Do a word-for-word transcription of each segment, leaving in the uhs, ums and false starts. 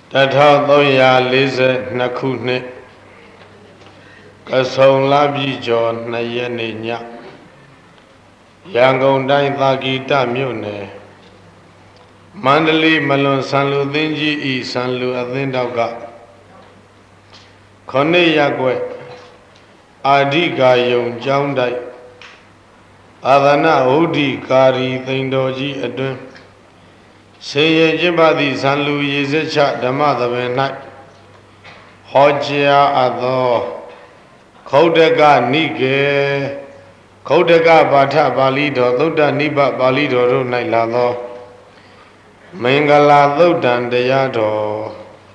That how though ya laser nakune Kasong labi John Nayaninya Yangon Dai Thagi Tamune Mandali Malon Sanlu Dinji E Sanlu Adindaga Kone Yagwe Adiga Yung Joundai Adana Udi Kari Thindoji Adun Say Jibadi Sanlu Yezecha Damada Night Hojia Ado Kodaga Nige Kodaga Bata Balido Luda Niba Balido Nailado Mangala Ludan Deyado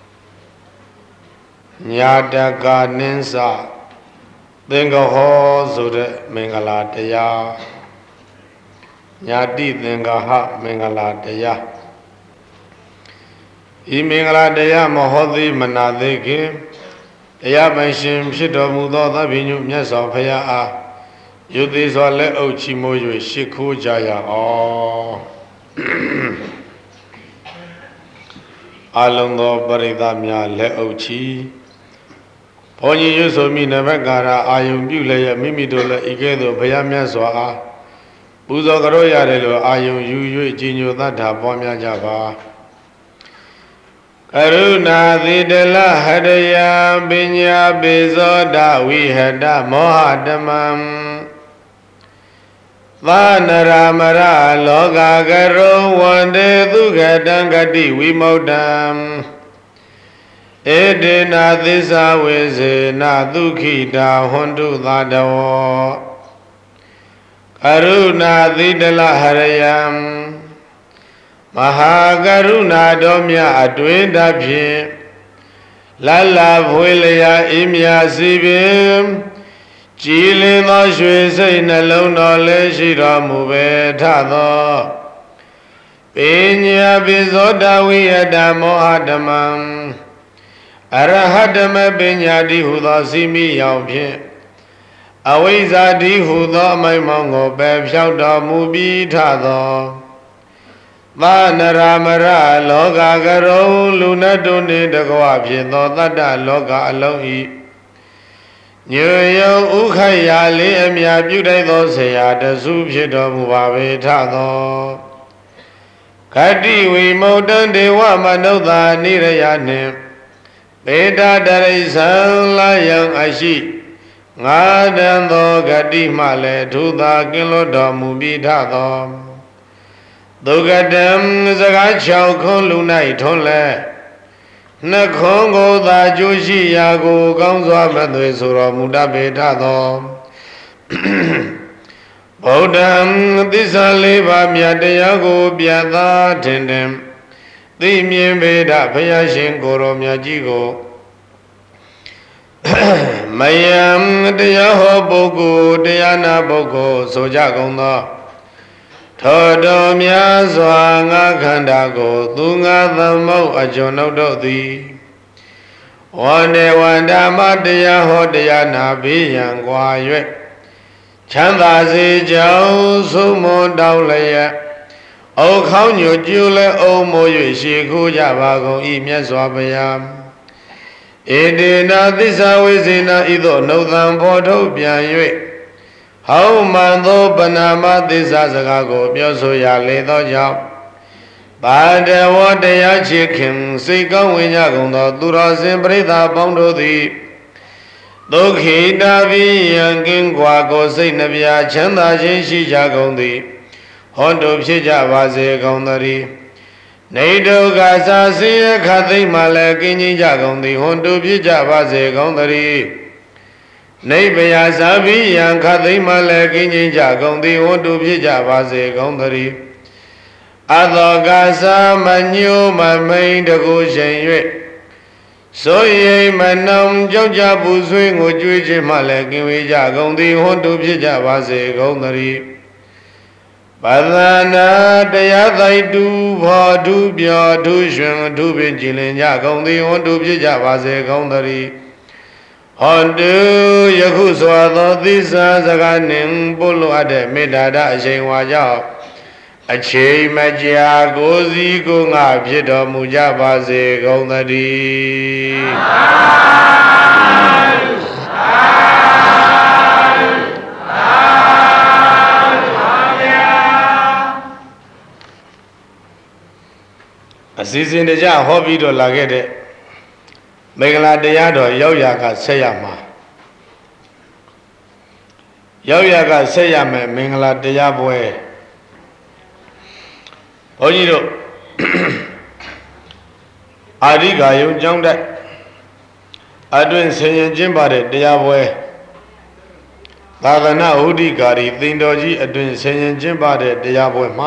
Nyadaga Ninsa Denga Ho Zude Mangala Deya Nyadi Denga Ha Mangala Deya I Mangala Deya Mohodi Manadeke Deya Banshim Shito Mudo the Binu Nyasa Paya A Yudis or let Ochimoyo Shiku Jaya Oh Alongo Baridamia Le Ochi Pony Yusomi Navagara Ayum Bule Mimidola Igedo Payamia Soa Buzo Garoya Relo Ayum Yu Jinyo Data Pomia Java Karuna Videla Hadaya Binya Bezoda we had a Mohadamam Vanaramara Loga Garo one day Duga Dangadi Wimodam Edina this always Naduki da Hondu Lado Karuna Videla Harayam Mahagaruna Domya Adwenda Pye Lala Vuelea Imya Sibim Chilin the Shwese in a low knowledge Mube Tado Pinya Bizoda we Adamo Adamam Arahadama Binyadi Huda Simi Yaupye Awizadi Huda my Mongo Beb Shauda Mubi Tado Vanaramara Loga Garo Luna Duni Dagwapi Dota Loga Alohi Nyo Ukayali Emia Buday Dosea the Subjito Mubabe Tado Kadi we modern de Wamanoda Nirayanim Beta Darisan Layang Ashi Nadando Gadi Male to the Kilodo Mubi Tado Dogadam Zagachao Kolunai Tole Nakongo da Joshi Yago Gonza Madresura Muda Betado Bodam Disaleva Miadeyago Biada Tendem The Miembeda Payashin Goro Miajigo Mayam Deyaho Bogo Deyana Bogo Sojagonda Todomia Zwanga Kandago, Dunga the Mo Ajono Di One day one Damadia Hodiana Bian Guayue Chandazi Joe Sumo Dowlaya O Kanyo Jule O Moyu Shiku Javago Imia Swabaya Edina this always in a either no than Porto Bian How mando banama this azagago, Biosoya ledo job. But the water ya chicken, Sikon Winyagondo, Dura Simbrita Bondo di Doki Davi and Gingwago, Saint Navia, Chanda Jinshi Jagondi, Hondo Pija Vaze Gondari. Nado Gaza Sia Kati Malakini Jagondi, Hondo Pija Vaze Gondari. Neighbor Sabi and Kadima Legin Jagondi, Hondo Pija Vaze Gondari. Other Gaza Manu, my main the Goshen. So ye manam Joja Buswing or Jewish Malaki Jagondi, Hondo Pija Vaze Gondari. Badana, the other do, do, bia, do, shun, do, Benjilin Jagondi, Hondo Pija Vaze Gondari. Hondu Yakuswa, this as a gun in Bulu Ade, Medada, Shane Waja. အချိန်မကြာကိုစီကိုငါဖြစ်တော်မူကြပါစေကုန်သတည်းအစီအစဉ်တကြဟောပြီးတော့လာခဲ့တဲ့မင်္ဂလာတရားတော်ရောက်ရကဆက်ရမှာရောက်ရကဆက်ရမယ်မင်္ဂလာတရားပွဲဘုန်းကြီးတို့အာရိကာယုံကျောင်းတက်အတွင်ဆင်ရင်ကျင်းပါတဲ့တရားပွဲသာသနာဥဒိကာရီသင်တော်ကြီးအတွင်ဆင်ရင်ကျင်းပါတဲ့တရားပွဲမှာ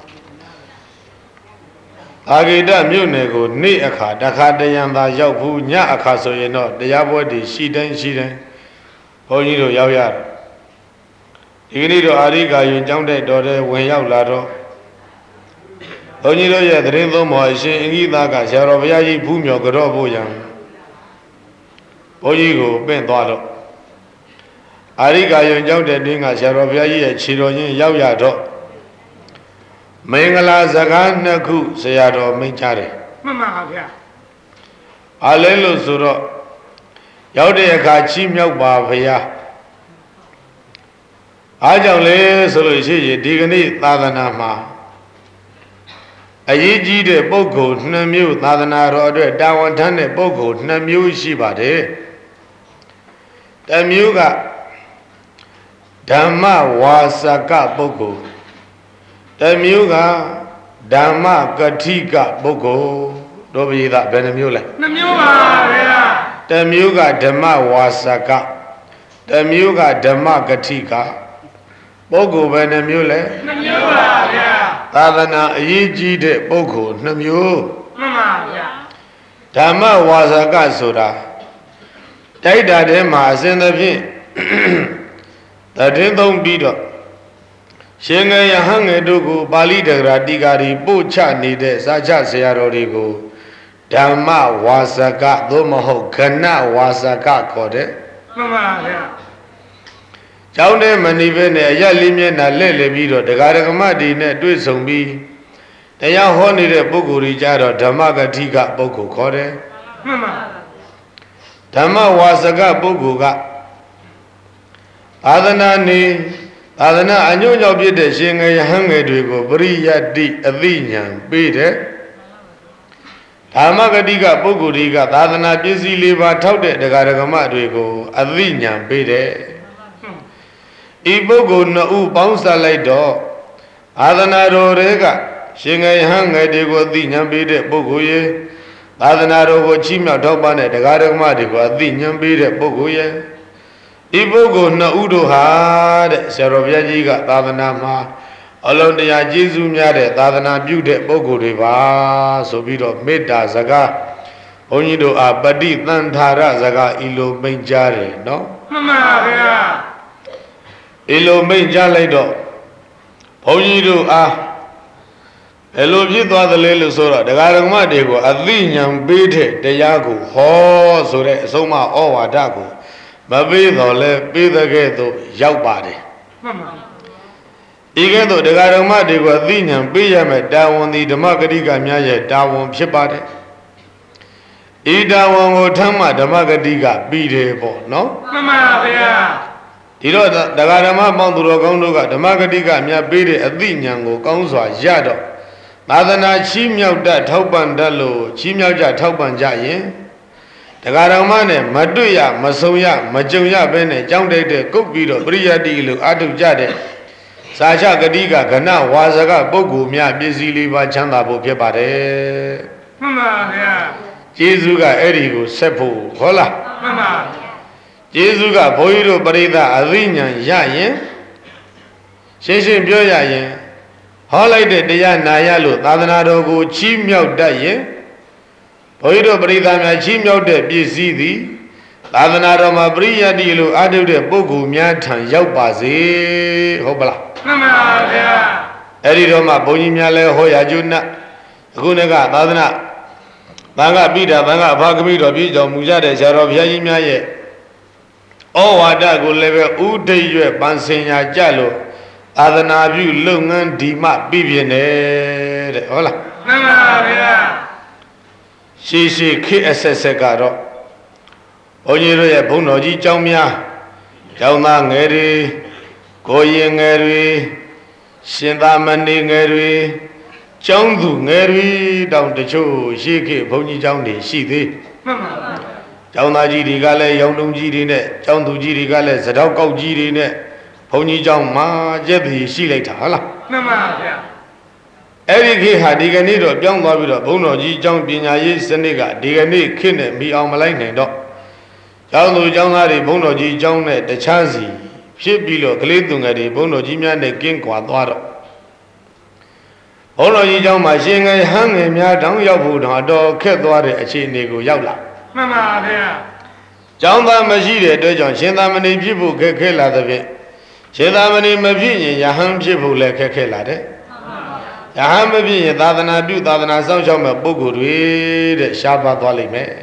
အာဂိတမြို့နယ်ကိုနေ့အခါတခါတရံသာရောက်ဘူးညအခါဆိုရင်တော့တရားပွဲတွေရှိတိုင်းရှိတိုင်းဘုန်းကြီးတို့ရောက်ရတယ်ဒီကနေ့တော့အာရိကာယုံကျောင်းတက်တော်တဲ့ဝင်ရောက်လာတော့ဘုန်းကြီးတို့ရဲ့သတင်းသုံးပေါ်အရှင်အင်္ဂိသားကဆရာတော်ဘုရားကြီးဖူးမြော်ကြော့ဖို့ရန်ဘုန်းကြီးကိုပင့်သွားတော့အာရိကာယုံကျောင်းတဲ့တင်းကဆရာတော်ဘုရားကြီးရဲ့ခြေတော်ချင်းရောက်ရတော့မင်္ဂလာစကားနှစ်ခုဆရာတော်မိန့်ချတယ်မှန်ပါပါဗျာအားလဲလို့ဆိုတော့ရောက်တဲ့အခါချီးမြှောက်ပါဘုရားအားကြောင့်လေဆိုလို့ရှိရင်ဒီကနေ့သာသနာမှာအရေးကြီးတဲ့ပုဂ္ဂိုလ်နှစ်မျိုးသာသနာတော်အတွက်တာဝန်ထမ်းတဲ့ပုဂ္ဂိုလ်နှစ်မျိုးရှိပါတယ်တစ်မျိုးကဓမ္မဝါစကပုဂ္ဂိုလ်တစ်မျိုးကဓမ္မကတိကပုဂ္ဂိုလ်တို့ပြည်သားဘယ်နှမျိုးလဲနှစ်မျိုးပါဗျာတစ်မျိုးကဓမ္မဝါစကတစ်မျိုးကဓမ္မကတိကပုဂ္ဂိုလ်ဘယ်နှမျိုးလဲနှစ်မျိုးပါဗျာသာသနာအရေးကြီးတဲ့ပုဂ္ဂိုလ်နှစ်မျိုးမှန်ပါဗျာဓမ္မဝါစကဆိုတာတိုက်တာထဲမှာအစဉ်သဖြင့်တည်င်းသုံးပြီးတော့ရှင်ငယ်ယဟန်ငယ်တို့ကိုပါဠိတက္ကရာတိကာရီပို့ချနေတဲ့စာချဆရာတော်တွေကိုဓမ္မဝါစကသို့မဟုတ်ခဏဝါစကခေါ်တဲ့မှန်ပါဗျာကျောင်းထဲမနေဘဲနဲ့အရက်လေးမျက်နှာလဲ့လေပြီးတော့တရားဓမ္မတွေနဲ့တွေ့ဆုံပြီးတရားဟောနေတဲ့ပုဂ္ဂိုလ်ကြီးကြတော့ဓမ္မကတိကပုဂ္ဂိုလ်ခေါ်တယ်မှန်ပါဓမ္မဝါစကပုဂ္ဂိုလ်ကသာသနာနေသာသနာအညွန့်ကြောင့်ဖြစ်တဲ့ရှင်ငယ်ယဟန်ငယ်တွေကိုပရိယတ္တိအသိဉာဏ်ပေးတယ်ဓမ္မကတိကပုဂ္ဂိုလ်ကြီးကသာသနာပစ္စည်းလေးပါထောက်တဲ့တရားဓမ္မတွေကိုအသိဉာဏ်ပေးတယ်ဤပုဂ္ဂိုလ်နှစ်ဦးပေါင်းစပ်လိုက်တော့အာသနာတော်တွေကရှင်ငယ်ဟန်ငယ်တွေကိုအသိဉာဏ်ပေးတဲ့ပုဂ္ဂိုလ်ရဲ့သာသနာတော်ကိုချီးမြှောက်ထောက်ပံ့တဲ့တရားဓမ္မတွေကိုအသိဉာဏ်ပေးတဲ့ပုဂ္ဂိုလ်ရဲ့ဤပုဂ္ဂိုလ်နှစ်ဦးတို့ဟာတဲ့ဆရာတော်ဘုရားကြီးကသာသနာမှာအလုံးတရားကျေးဇူးများတဲ့သာသနာပြုတဲ့ပုဂ္ဂိုလ်တွေပါဆိုပြီးတော့မေတ္တာစကားဘုန်းကြီးတို့အားပฏิသန္ဓာရစကားဤလိုမိန့်ကြားတယ်နော်မှန်ပါဗျာဤလိုမိန့်ကြားလိုက်တော့ဘုန်းကြီးတို့အားဘယ်လိုဖြစ်သွားသလဲလို့ဆိုတော့တရားဓမ္မတွေကိုအသိဉာဏ်ပေးတဲ့တရားကိုဟောဆိုတဲ့အဆုံးအဩဝါဒကိုမပေးတော့လဲပေးတဲ့ကဲ့သို့ရောက်ပါတယ်မှန်ပါဤကဲ့သို့တရားဓမ္မတွေကိုအသိဉာဏ်ပေးရမယ်တာဝန်ဒီဓမ္မဂတိကများရဲ့တာဝန်ဖြစ်ပါတယ်ဤတာဝန်ကိုထမ်းမှဓမ္မဂတိကပြီးတယ်ပေါ့နော်မှန်ပါဗျာဒီတော့တရားဓမ္မပေါင်းသူတော်ကောင်းတို့ကဓမ္မဂတိကများပေးတဲ့အသိဉာဏ်ကိုကောင်းစွာရတော့သာသနာချီးမြှောက်တတ်ထောက်ပံ့တတ်လို့ချီးမြှောက်ကြထောက်ပံ့ကြရင်တရားဓမ္မနဲ့မတွေ့ရမဆုံရမကြုံရဘဲနဲ့ကြောင်းတိုက်တဲ့ကုတ်ပြီးတော့ပရိယတ္တိလို့အာထုကြတဲ့စာချဂတိကကဏဝါစကပုဂ္ဂိုလ်များပစ္စည်းလေးပါချမ်းသာဖို့ဖြစ်ပါတယ်မှန်ပါဗျာကျေးဇူးကအဲ့ဒီကိုဆက်ဖို့ဟုတ်လားမှန်ပါကျေးဇူးကဘုန်းကြီးတို့ပရိသတ်အသိဉာဏ်ရရင်ရှင်းရှင်းပြောရရင်ဟောလိုက်တဲ့တရားနာရလို့သာသနာတော်ကိုချီးမြှောက်တတ်ရင်ဘုန်းကြီးတို့ပရိသတ်များချီးမြှောက်တဲ့ပစ္စည်းသည်သာသနာတော်မှာပရိယတ္တိလို့အာထုတဲ့ပုဂ္ဂိုလ်များထံရောက်ပါစေဟုတ်ပလားမှန်ပါဗျာအဲ့ဒီတော့မှဘုန်းကြီးများလဲဟောရကျွတ်နတ်အခုနေ့ကသာသနာသံဃာပိဋကသံဃာအဖကမိတော်ပြည်တော်မူကြတဲ့ဆရာတော်ဘုရားကြီးများရဲ့ဩဝါဒကိုလည်းပဲဥဒိတ်ရွယ်ပန်းစင်ညာကြလို့သာသနာပြုလုပ်ငန်းဒီမှပြည့်ပြည့်နေတဲ့ဟုတ်လားမှန်ပါဗျာရှိရှိခေအဆက်ဆက်ကတော့ဘုန်းကြီးတို့ရဲ့ဘုန်းတော်ကြီးကျောင်းများကျောင်းသားငယ်တွေကိုရင်ငယ်တွေရှင်သာမဏေငယ်တွေကျောင်းသူငယ်တွေတောင်တချို့ရှိခေဘုန်းကြီးကျောင်းတွေရှိသေးမှန်ပါဗျာကျောင်းသားကြီးတွေကလည်းရောင်တုံကြီးတွေနဲ့ကျောင်းသူကြီးတွေကလည်းစတောက်ကောက်ကြီးတွေနဲ့ဘုန်းကြီးကျောင်းမှာကျက်ပြီးရှိလိုက်တာဟုတ်လားမှန်ပါဗျာအဲ့ဒီခေတ်ဟာဒီကနေ့တော့ပြောင်းသွားပြီးတော့ဘုန်းတော်ကြီးကျောင်းပညာရေးစနစ်ကဒီကနေ့ခေတ်နဲ့မီအောင်မလိုက်နိုင်တော့ကျောင်းသူကျောင်းသားတွေဘုန်းတော်ကြီးကျောင်းနဲ့တခြားစီဖြစ်ပြီးတော့ကလေးသူငယ်တွေဘုန်းတော်ကြီးများနဲ့ကင်းကွာသွားတော့ဘုန်းတော်ကြီးကျောင်းမှာရှင်ငယ်ဟန်းငယ်များတောင်းရောက်ဖို့တော့တော့ခက်သွားတဲ့အခြေအနေကိုရောက်လာမှန်ပါဗျာကျောင်းသားမရှိတဲ့အတွက်ကြောင့်ရှင်သာမဏေဖြစ်ဖို့ခက်ခဲလာတဲ့ဖြင့်ရှင်သာမဏေမဖြစ်ရင်ယဟန်ဖြစ်ဖို့လည်းခက်ခဲလာတယ်ယဟန်မဖြစ်ရင်သာသနာပြုသာသနာစောင့်ရှောက်မဲ့ပုဂ္ဂိုလ်တွေတဲ့ရှားပါသွားလိမ့်မယ်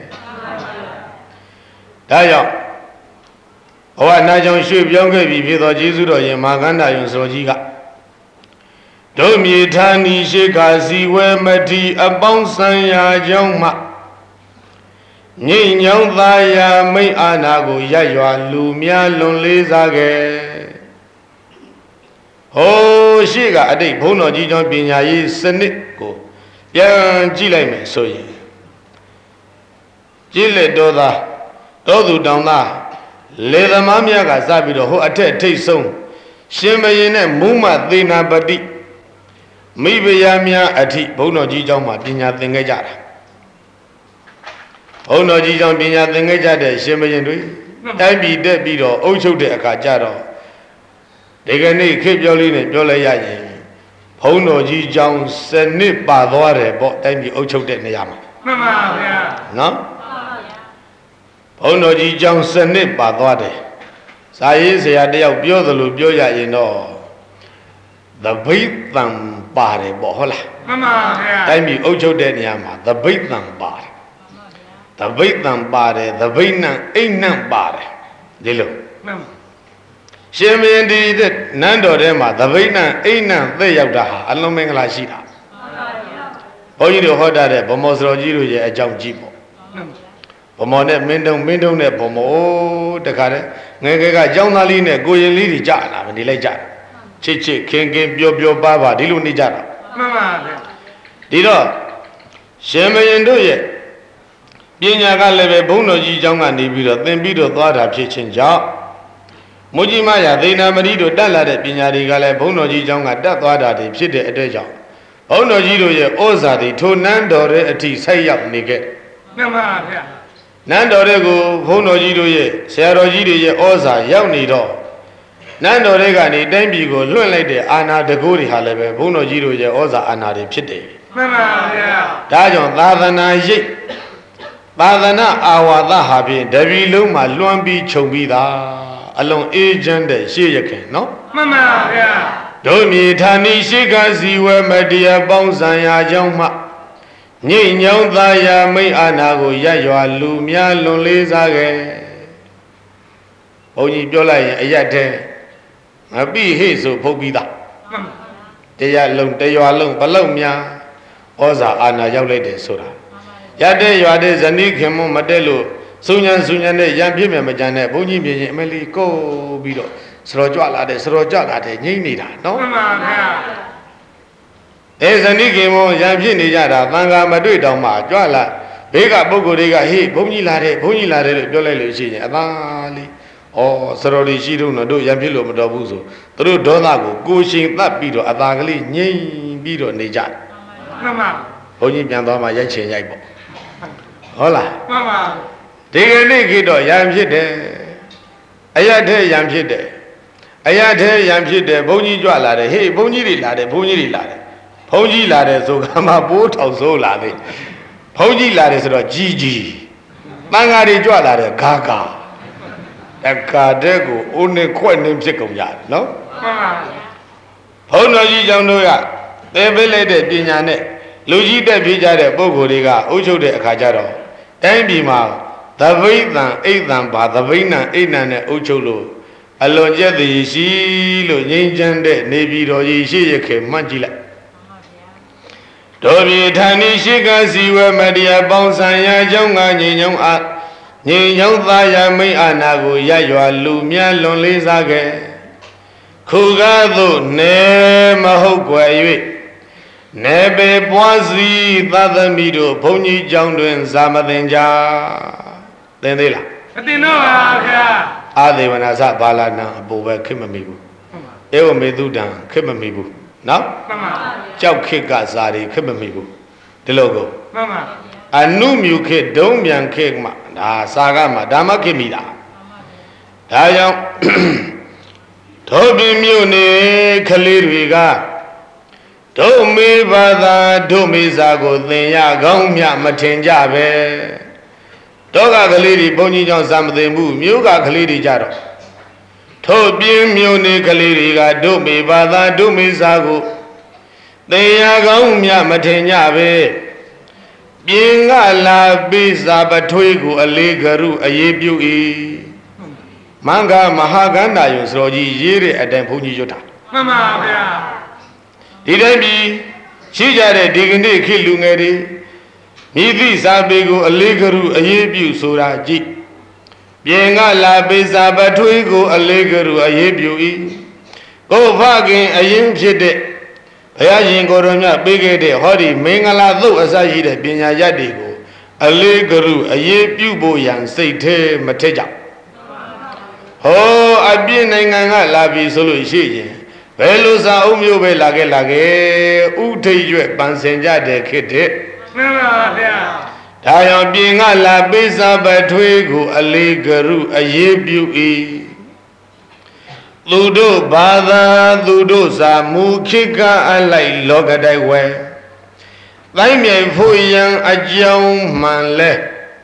ဒါကြောင့်ဘဝနာကြောင့်ရွှေ့ပြောင်းခဲ့ပြီဖြစ်သောကျေးဇူးတော်ရှင်မဟာကန္တာယုံစောကြီးကဒုမြေဌာနီရှိခါစီဝဲမတိအပေါင်းဆံရာကြောင့်မှငိမ့်ညောင်းသားရာမိတ်အာနာကိုရရွာလူများလွန်လေးစားခဲ့ဟိုးရှိကအတိတ်ဘုန်းတော်ကြီးကျောင်းပညာရေးစနစ်ကိုပြန်ကြည့်လိုက်မယ်ဆိုရင်ကြည့်လက်တော်သားတော်သူတောင်သားလေသမားများကစပြီးတော့ဟိုအထက်ထိတ်ဆုံးရှင်ဘရင်နဲ့မူးမသေနာပတိမိဖုရားများအထိဘုန်းတော်ကြီးကျောင်းမှာပညာသင်ခဲ့ကြတာဘုန်းတော်ကြီးကျောင်းပညာသင်ခဲ့ကြတဲ့ရှင်ဘရင်တွေတိုင်းပြည်တက်ပြီးတော့အုပ်ချုပ်တဲ့အခါကျတော့ဒီကနေ့ခေတ်ပြောလေးနဲ့ပြောလိုက်ရရင်ဘုန်းတော်ကြီးကျောင်းစနစ်ပါသွားတယ်ပေါ့တိုင်းပြည်အုပ်ချုပ်တဲ့နေရာမှာမှန်ပါဗျာနော်ဘုန်းတော်ကြီးကျောင်းစနစ်ပါသွားတယ်စာရေးဆရာတယောက်ပြောသလိုပြောရရင်တော့သပိတ်တံပါတယ်ပေါ့ဟုတ်လားမှန်ပါဗျာတိုင်းပြည်အုပ်ချုပ်တဲ့နေရာမှာသပိတ်တံပါတယ်သပိတ်တံပါတယ်သပိတ်နံအိတ်နံပါတယ်ဒီလိုမှန်ပါရှင်မင်းဒီတဲ့နန်းတော်ထဲမှာသပိတ်နံအိတ်နံသက်ရောက်တာဟာအလုံးမင်္ဂလာရှိတာမှန်ပါဗျာဘုန်းကြီးတို့ဟောတာတဲ့ဗမောစတော်ကြီးတို့ရဲ့အကြောင်းကြည့်ပေါ့ဗမောနဲ့မင်းတုံမင်းတုံနဲ့ဗမောတခါတည်းငယ်ငယ်ကကျောင်းသားလေးနဲ့ကိုရင်လေးတွေကြာလာမနေလိုက်ကြတာချစ်ချစ်ခင်ခင်ပျော်ပျော်ပါပါဒီလိုနေကြတာမှန်ပါဗျာဒီတော့ရှင်မင်းတို့ရဲ့ပညာကလည်းပဲဘုန်းတော်ကြီးကျောင်းကနေပြီးတော့သင်ပြီးတော့သွားတာဖြစ်ခြင်းကြောင့်မုကြီးမရသေနာမဏိတို့တက်လာတဲ့ပညာတွေကလည်းဘုန်းတော်ကြီးကျောင်းကတက်သွားတာတွေဖြစ်တဲ့အတွက်ကြောင့်ဘုန်းတော်ကြီးတို့ရဲ့ဩဇာတွေထိုနန်းတော်ရဲ့အထိဆက်ရောက်နေခဲ့မှန်ပါဗျာနန်းတော်တွေကိုဘုန်းတော်ကြီးတို့ရဲ့ဆရာတော်ကြီးတွေရဲ့ဩဇာရောက်နေတော့နန်းတော်တွေကနေတိုင်းပြည်ကိုလွှင့်လိုက်တဲ့အာဏာတကူတွေဟာလည်းပဲဘုန်းတော်ကြီးတို့ရဲ့ဩဇာအာဏာတွေဖြစ်တယ်မှန်ပါဗျာဒါကြောင့်သာသနာရိပ်သာသနာအာဝါဒဟာဖြင့်တပြည်လုံးမှာလွှမ်းပြီးခြုံပြီးသားအလုံးအေးချမ်းတဲ့ရှေ့ရခင်နော်မှန်ပါဗျာဒုမြေဌာနီရှိခါစီဝဲမတရားပေါင်းစံရာကြောင့်မှငိမ့်ညောင်းသားရာမိတ်အာနာကိုရရွာလူများလွန်လေးစားခဲ့ဘုန်းကြီးပြောလိုက်ရင်အရက်တဲ့ငါပြီဟိဆိုဖုတ်ပြီးသားတရားလုံးတရွာလုံးဘလောက်များဩဇာအာဏာရောက်လိုက်တယ်ဆိုတာရတဲ့ရွာတဲ့ဇနီးခင်မမတက်လို့စုံညာစုံညာနဲ့ရံပြည့်မြမကြတဲ့ဘုန်းကြီးပြင်ရင်အမလီကိုပြီးတော့စတော်ကြွလာတယ်စတော်ကြလာတယ်ငိမ့်နေတာနော်မှန်ပါဗျာအဲဇနီးခင်မရံပြည့်နေကြတာသံဃာမတွေ့တောင်မှကြွလာဘေးကပုဂ္ဂိုလ်တွေကဟေးဘုန်းကြီးလာတယ်ဘုန်းကြီးလာတယ်လို့ပြောလိုက်လို့ရှိရင်အသာလေးဩစတော်တွေရှိတော့တို့ရံပြည့်လို့မတော်ဘူးဆိုသူတို့ဒေါသကိုကိုရှင်သတ်ပြီးတော့အသာကလေးငိမ့်ပြီးတော့နေကြတယ်မှန်ပါဘုန်းကြီးပြန်သွားမှရိုက်ချင်ရိုက်ပေါ့ဟုတ်လားမှန်ပါဒီကနေ့ခေတ်တော့ရံဖြစ်တယ်အရထဲရံဖြစ်တယ်အရထဲရံဖြစ်တယ်ဘုန်းကြီးကြွလာတယ်ဟေးဘုန်းကြီးတွေလာတယ်ဘုန်းကြီးတွေလာတယ်ဘုန်းကြီးလာတယ်ဆိုကမှပိုးထောင်ဆိုးလာတယ်ဘုန်းကြီးလာတယ်ဆိုတော့ကြီးကြီးတန်ဃာတွေကြွလာတယ်ဂါဂါတခါတည်းကိုအိုးနဲ့ခွက်နဲ့ဖြစ်ကုန်ကြတယ်နော်မှန်ပါဘုန်းတော်ကြီးကျောင်းတို့ကသေပေးလိုက်တဲ့ပညာနဲ့လူကြီးတက်ပြေးကြတဲ့ပုဂ္ဂိုလ်တွေကအုပ်ချုပ်တဲ့အခါကျတော့တိုင်းပြည်မှာသပိတ်တံအိတ်တံပါသပိတ်နံအိတ်နံနဲ့အုပ်ချုပ်လို့အလွန်ကျက်သည်ရှိလို့ငြိမ်းချမ်းတဲ့နေပြည်တော်ကြီးရှိရခေမှတ်ကြည့်လိုက်တို့ပြည်ဌာနီရှိကစီဝဲမတရားပေါင်းဆံရာကြောင့်ငါငြိမ်ချောင်းအားငြိမ်ချောင်းသားရမိတ်အာနာကိုရရွာလူများလွန်လေးစားခဲ့ခုကားသို့နေမဟုတ်ွယ်၍နေပေပွားစီသသမိတို့ဘုန်းကြီးကျောင်းတွင်ဇာမသင်ကြသင်သေးလားမသင်တော့ပါဗျာအာဒေဝနာစဘာလာနာအပူပဲခက်မမီဘူးဧဝမေတုတံခက်မမီဘူးနော်မှန်ပါကြောက်ခက်ကဇာတွေခက်မမီဘူးဒီလိုကိုမှန်ပါအနုမြူခေဒုံမြန်ခေမှာဒါစာကမှာဓမ္မခေမိတာဒါကြောင့်တို့ပြမြို့နေကလေးတွေကတို့မေဘာသာတို့မေစာကိုသင်ရကောင်းမြမထင်ကြပဲတော့ကကလေးတွေဘုန်းကြီးကြောင့်စာမသိဘူးမြို့ကကလေးတွေကြတော့ထို့ပြင်းမြို့နေကလေးတွေကတို့မေဘာသာတို့မေစာကိုသင်ရကောင်းမြမထင်ကြပဲပြင်းကလာပိစာပထွေးကိုအလေးကရုအရေးပြု၏မင်္ဂမဟာကန္တာယုံစတော်ကြီးရေးတဲ့အတိုင်းဘုန်းကြီးရွတ်တာမှန်ပါဗျာဒီတိုင်းပြီးရှိကြတဲ့ဒီကနေ့ခေတ်လူငယ်တွေမိသည့်စာပေကိုအလေးကရုအရေးပြုဆိုတာကြည့်ပြင်ကလာပိစာပထွေးကိုအလေးကရုအရေးပြု၏ကိုဖခင်အရင်ဖြစ်တဲ့ဘုရားရှင်ကိုယ်တော်မြတ်ပေးခဲ့တဲ့ဟောဒီမင်္ဂလာသုတ်အစရှိတဲ့ပညာရတ်တွေကိုအလေးကရုအရေးပြုဖို့ရန်စိတ်ထဲမထက်ကြဟောအပြည့်နိုင်ငံကလာပြီဆိုလို့ရှိရင်ဘယ်လိုစာအုပ်မျိုးပဲလာခဲ့လာခဲ့ဥထိတ်ရွက်ပန်းစင်ကြတဲ့ခေတ်တဲ့မှန်ပါဗျာဒါကြောင့်ပြင်ကလာပိစာပထွေးကိုအလေးကရုအရေးပြု၏သူတို့ဘာသာသူတို့စာမူခေတ်ကအလိုက်လောကတိုက်ဝဲတိုင်းမြိုင်ဖို့ရန်အကြောင်းမှန်လဲ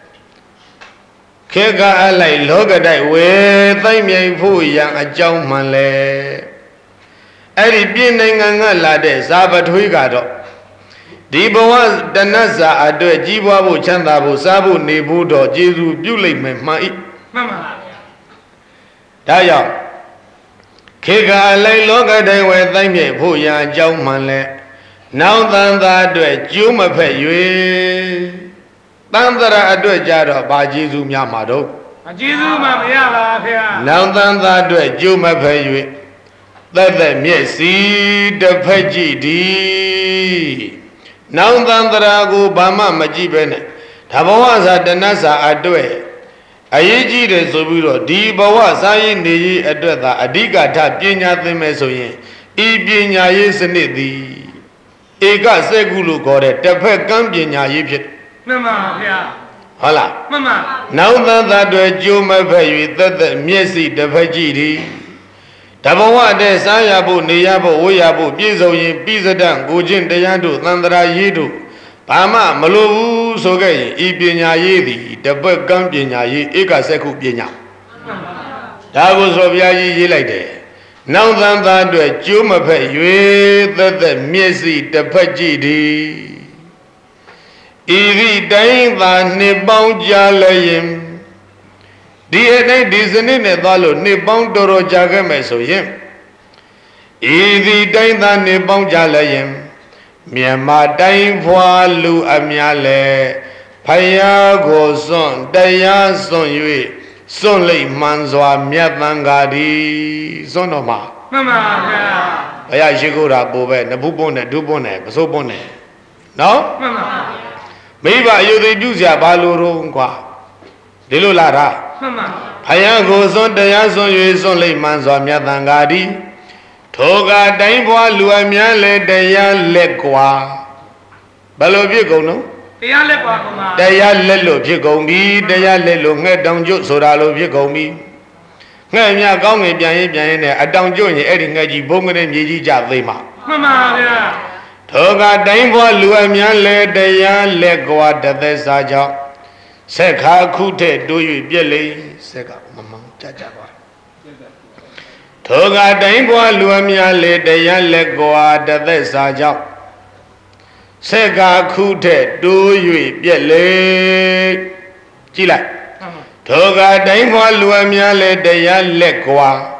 ခေတ်ကအလိုက်လောကတိုက်ဝဲတိုင်းမြိုင်ဖို့ရန်အကြောင်းမှန်လဲအဲ့ဒီပြည်နိုင်ငံကလာတဲ့ဇာပထွေးကတော့ဒီဘဝတဏ္ဍစာအတွက်ကြီးပွားဖို့ချမ်းသာဖို့စားဖို့နေဖို့တော့ကျေစုပြုလိမ့်မယ်မှန်၏မှန်ပါဒါကြောင့်ခေကအလိုက်လောကတိုင်းဝဲတိုင်းမြေဖို့ရန်အကြောင်းမှန်လဲနောင်တန်သာအတွက်ကျိုးမဖက်၍တန်တရာအတွက်ကြတော့ဘာကျေစုများမှာတော့အကျေစုမှမရပါဗျာနောင်တန်သာအတွက်ကျိုးမဖက်၍သက်သက်မျက်စီတစ်ဖက်ကြည့်ဒီနောင်တန်တရာကိုဘာမှမကြည့်ပဲနဲ့ဒါဘဝစာတဏ္ဍစာအတွက်အရေးကြီးတယ်ဆိုပြီးတော့ဒီဘဝစာရေးနေရေးအတွက်သာအဓိကထားပညာသင်မယ်ဆိုရင်ဤပညာရေးစနစ်သည်ဧကစက်ကုလို့ခေါ်တဲ့တစ်ဖက်ကမ်းပညာရေးဖြစ်မှန်ပါဗျာဟုတ်လားမှန်ပါနောင်တန်သာတွေကြိုးမဖက်၍သက်သက်မျက်စိတစ်ဖက်ကြည့်ဒီတဘဝတည်းစားရဖို့နေရဖို့ဝေးရဖို့ပြည့်စုံရင်ပြီးစတံကိုချင်းတရားတို့သံတရာရေးတို့ဘာမှမလိုဘူးဆိုခဲ့ရင်ဤပညာရေးသည်တပတ်ကံပညာရေးဧကစက္ခုပညာဒါကိုဆိုဘုရားကြီးရေးလိုက်တယ်နောင်သံသာအတွက်ကျိုးမဖက်၍သက်သက်မျက်စိတစ်ဖက်ကြည့်ဒီဤသည့်တိုင်းသာနှစ်ပေါင်းကြာလည်းရင်ဒီအတိုင်းဒီစနစ်နဲ့သွားလို့နှစ်ပေါင်းတော်တော်ကြာခဲ့မယ်ဆိုရင်ဤဒီတိုင်းသားနှစ်ပေါင်းကြာလည်းရင်မြန်မာတိုင်းဖွာလူအများလဲဖယားကိုစွန့်တရားစွန့်၍စွန့်လိမ့်မှန်စွာမြတ်သံဃာဒီစွန့်တော်မှာမှန်ပါဗျာဘုရားရှိခိုးတာပို့ပဲနဘူးပွန်းနဲ့ဒုပွန်းနဲ့ပစိုးပွန်းနဲ့နော်မှန်ပါမိဘအယုသိပြုစရာဘာလို့တော့ကွာဒီလိုလာတာမှန်ပါဖယားကိုစွန့်တရားစွန့်၍စွန့်လိမ့်မှန်စွာမြတ်သံဃာဒီထိုကတိုင်းဘွားလူအများလဲတရားလက်ကွာဘယ်လိုဖြစ်ကုန်နော်တရားလက်ကွာကွာတရားလက်လို့ဖြစ်ကုန်ပြီတရားလက်လို့ငှက်တောင်ကျွတ်ဆိုတာလို့ဖြစ်ကုန်ပြီငှက်မြကောင်းငင်ပြန်ရင်ပြန်ရင်နဲ့အတောင်ကျွတ်ရင်အဲ့ဒီငှက်ကြီးဘုံကနေမြေကြီးကြသိမှာမှန်ပါဗျာထိုကတိုင်းဘွားလူအများလဲတရားလက်ကွာတသက်စာကြောင့်ဆက်ခါခုထဲ့တိုး၍ပြက်လိမ့်ဆက်ကမမောင်ကြကြပါထိုကတိုင်းဘွားလူအများလေတရားလက်ကွာတသက်စာကြောင့်ဆက်ကခုထဲ့တိုး၍ပြက်လေကြည့်လိုက်ထိုကတိုင်းဘွားလူအများလေတရားလက်ကွာ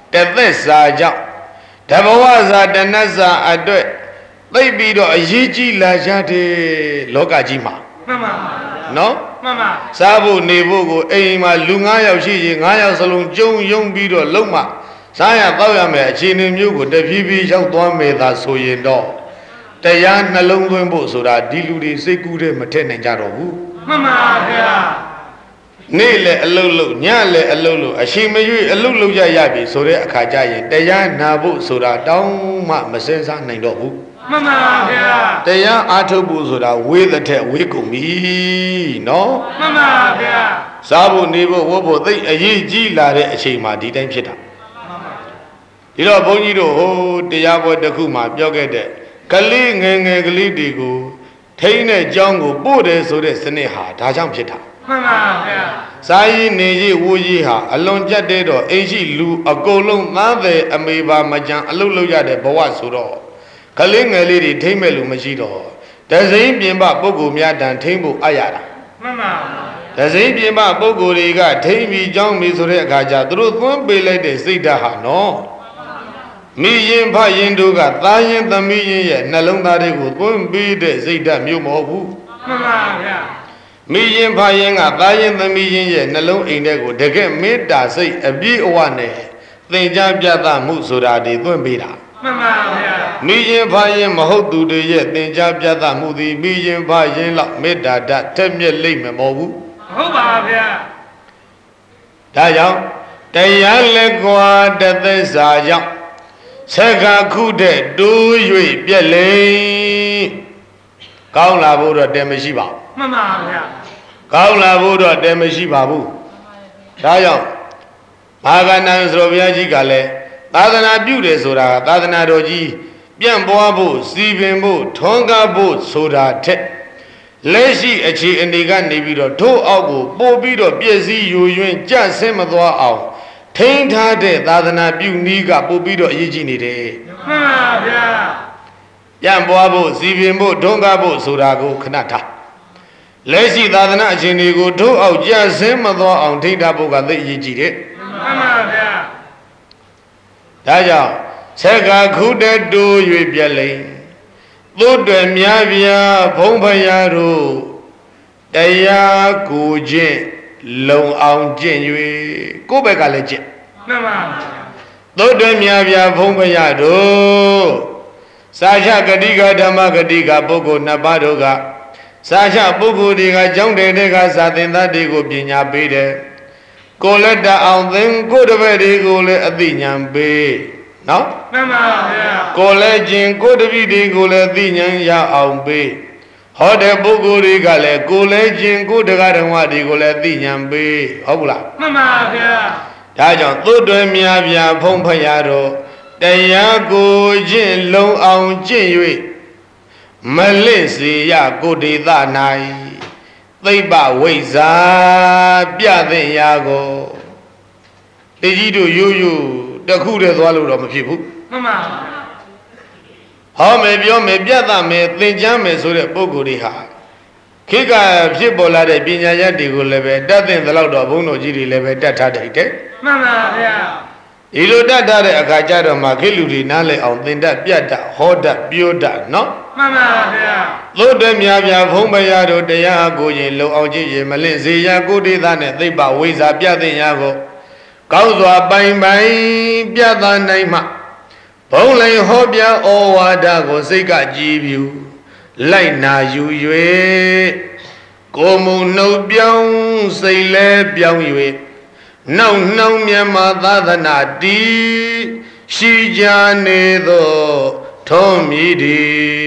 တသက်စာကြောင့်တဘဝစာတဏ္ဍစာအတွက်သိပြီးတော့အရေးကြီးလာကြတဲ့လောကကြီးမှာမှန်ပါနော်မှန်ပါစားဖို့နေဖို့ကိုအိမ်မှာလူ၅ယောက်ရှိရင်၅ယောက်စလုံးကျုံယုံပြီးတော့လုံးမစားရတောက်ရမယ်အခြေအနေမျိုးကိုတဖြည်းဖြည်းရောက်သွားမယ်သာဆိုရင်တော့တရားနှလုံးသွင်းဖို့ဆိုတာဒီလူတွေစိတ်ကူးတဲ့မထက်နိုင်ကြတော့ဘူးမှန်ပါဗျာနေ့လေအလုတ်လုတ်ညလေအလုတ်လုတ်အရှိမရွေ့အလုတ်လုတ်ရရပြီဆိုတဲ့အခါကျရင်တရားနာဖို့ဆိုတာတောင်းမှမစင်စားနိုင်တော့ဘူးမှန်ပါဗျာတရားအားထုတ်ဖို့ဆိုတာဝေးတဲ့ထက်ဝေးကုန်ပြီနော်မှန်ပါဗျာစားဖို့နေဖို့ဝတ်ဖို့သိအရေးကြီးလာတဲ့အချိန်မှာဒီတိုင်းဖြစ်တာဒီတော့ဘုန်းကြီးတို့ဟိုတရားပွဲတစ်ခုမှာပြောခဲ့တဲ့ကလေးငယ်ငယ်ကလေးတွေကိုထိန်းတဲ့အကြောင်းကိုပို့တယ်ဆိုတဲ့စနစ်ဟာဒါကြောင့်ဖြစ်တာမှန်ပါဗျာစာရေးနေရေးဝူရေးဟာအလွန်ကြက်တဲ့တော့အိမ်ရှိလူအကုန်လုံးသားတယ်အမေပါမကြံအလုပ်လုပ်ရတဲ့ဘဝဆိုတော့ကလေးငယ်လေးတွေထိမ့်မဲ့လူမရှိတော့တစိမ့်ပြင်ပပုဂ္ဂိုလ်များတန်ထိမ့်ဖို့အပ်ရတာမှန်ပါတစိမ့်ပြင်ပပုဂ္ဂိုလ်တွေကထိမ့်ပြီးကြောင်းပြီးဆိုတဲ့အခါကျသူတို့သွန်းပေးလိုက်တဲ့စိတ်ဓာတ်ဟာနော်မိရင်ဖရင်တို့ကသားရင်သမီးရင်ရဲ့နှလုံးသားတွေကိုသွန်းပေးတဲ့စိတ်ဓာတ်မျိုးမဟုတ်ဘူးမှန်ပါဗျာမိရင်ဖရင်ကသားရင်သမီးရင်ရဲ့နှလုံးအိမ်ထဲကိုတကယ်မေတ္တာစိတ်အပြည့်အဝနဲ့သင်ကြားပြသမှုဆိုတာတွေသွင်းပေးတာမှန်ပါဗျာမိရင်ဖရင်မဟုတ်သူတွေရဲ့သင်ကြားပြသမှုသည်မိရင်ဖရင်လောက်မေတ္တာဓာတ်ထက်မြက်လိမ့်မယ်မဟုတ်ဘူးဟုတ်ပါဗျာဒါကြောင့်တရားလက်ကွာတသက်စာကြောင့်ဆက်ကခုတဲ့တိုး၍ပြက်လိမ့်ကောင်းလာဖို့တော့တဲမရှိပါဘူးမှန်ပါဗျာကောင်းလာဖို့တော့တဲမရှိပါဘူးဒါကြောင့်ဘာဂန္ဓဆိုတော်ဘုရားကြီးကလည်းသာသနာပြုတယ်ဆိုတာကသာသနာတော်ကြီးပြန့်ပွားဖို့စီပင်ဖို့ထွန်းကားဖို့ဆိုတာထက်လက်ရှိအခြေအနေကနေပြီးတော့ထို့အောက်ကိုပို့ပြီးတော့ပြည့်စည်ယူယွင်းကြဆင်းမသွားအောင်ထိန်းထားတဲ့သာသနာပြုနည်းကပို့ပြီးတော့အရေးကြီးနေတယ်မှန်ပါဗျာပြန့်ပွားဖို့စီပင်ဖို့ထွန်းကားဖို့ဆိုတာကိုခဏထားလက်ရှိသာသနာအခြေအနေကိုထို့အောက်ကြဆင်းမသွားအောင်ထိန်းထားဖို့ကသိအရေးကြီးတယ်မှန်ပါဗျာဒါကြောင့်ဆက်ကခုတဲ့တိုး၍ပြက်လိမ့်သို့တွေများပြားဘုံဖရာတို့တရားကိုချင်းလုံအောင်ကျင့်၍ကိုယ့်ဘက်ကလည်းကျင့်မှန်ပါသို့တွေများပြားဘုံဖရာတို့စာချဂတိကဓမ္မဂတိကပုဂ္ဂိုလ်နှစ်ပါးတို့ကစာချပုဂ္ဂိုလ်တွေကကျောင်းတဲ့တွေကစာသင်သားတွေကိုပညာပေးတယ်ကိုလက်တအောင်သင်ကိုတပည့်တွေကိုလည်းအသိဉာဏ်ပေးနော်မှန်ပါဗျာကိုလည်းကျင်ကိုတပည့်တွေကိုလည်းသိဉာဏ်ရအောင်ပေးဟောတဲ့ပုဂ္ဂိုလ်တွေကလည်းကိုလည်းကျင်ကိုတရားဓမ္မတွေကိုလည်းသိဉာဏ်ပေးဟုတ်ဘူးလားမှန်ပါဗျာဒါကြောင့်သို့တွင်များပြားဖုံးဖရာတို့တရားကိုကျင့်လုံအောင်ကျင့်၍မလင့်စေရကိုဒေသ၌သိပ္ပဝိဇ္ဇာပြသင်ရာကိုတေကြီးတို့ရိုးရိုးတခုတည်းသွားလို့တော့မဖြစ်ဘူးမှန်ပါဟောမယ်ပြောမယ်ပြသမယ်သင်ကြားမယ်ဆိုတဲ့ပုဂ္ဂိုလ်တွေဟာခေတ်ကဖြစ်ပေါ်လာတဲ့ပညာရတွေကိုလည်းပဲတတ်သင်သလောက်တော့ဘုန်းတော်ကြီးတွေလည်းပဲတတ်ထားတယ်တဲ့မှန်ပါဗျာဒီလိုတတ်ထားတဲ့အခါကျတော့မှခေတ်လူတွေနားလည်အောင်သင်တတ်ပြတ်တတ်ဟောတတ်ပြောတတ်နော်မှန်ပါဗျာသို့တည်းများပြားဘုံမရတို့တရားကိုရင်လုံအောင်ကြည့်ရင်မလင့်စေရကိုဒေသနဲ့သိပ္ပဝိဇ္ဇာပြသင်ရကိုကောင်းစွာပိုင်ပိုင်ပြသနိုင်မှဘုံလိန်ဟောပြဩဝါဒကိုစိတ်ကကြည်ပြူလိုက်နာယူ၍ကိုယ်မူနှုတ်ပြောင်းစိတ်လဲပြောင်း၍နောက်နှောင်းမြတ်မာသာသနာတည်ရှိကြနေသောထုံးမြည်ဒီ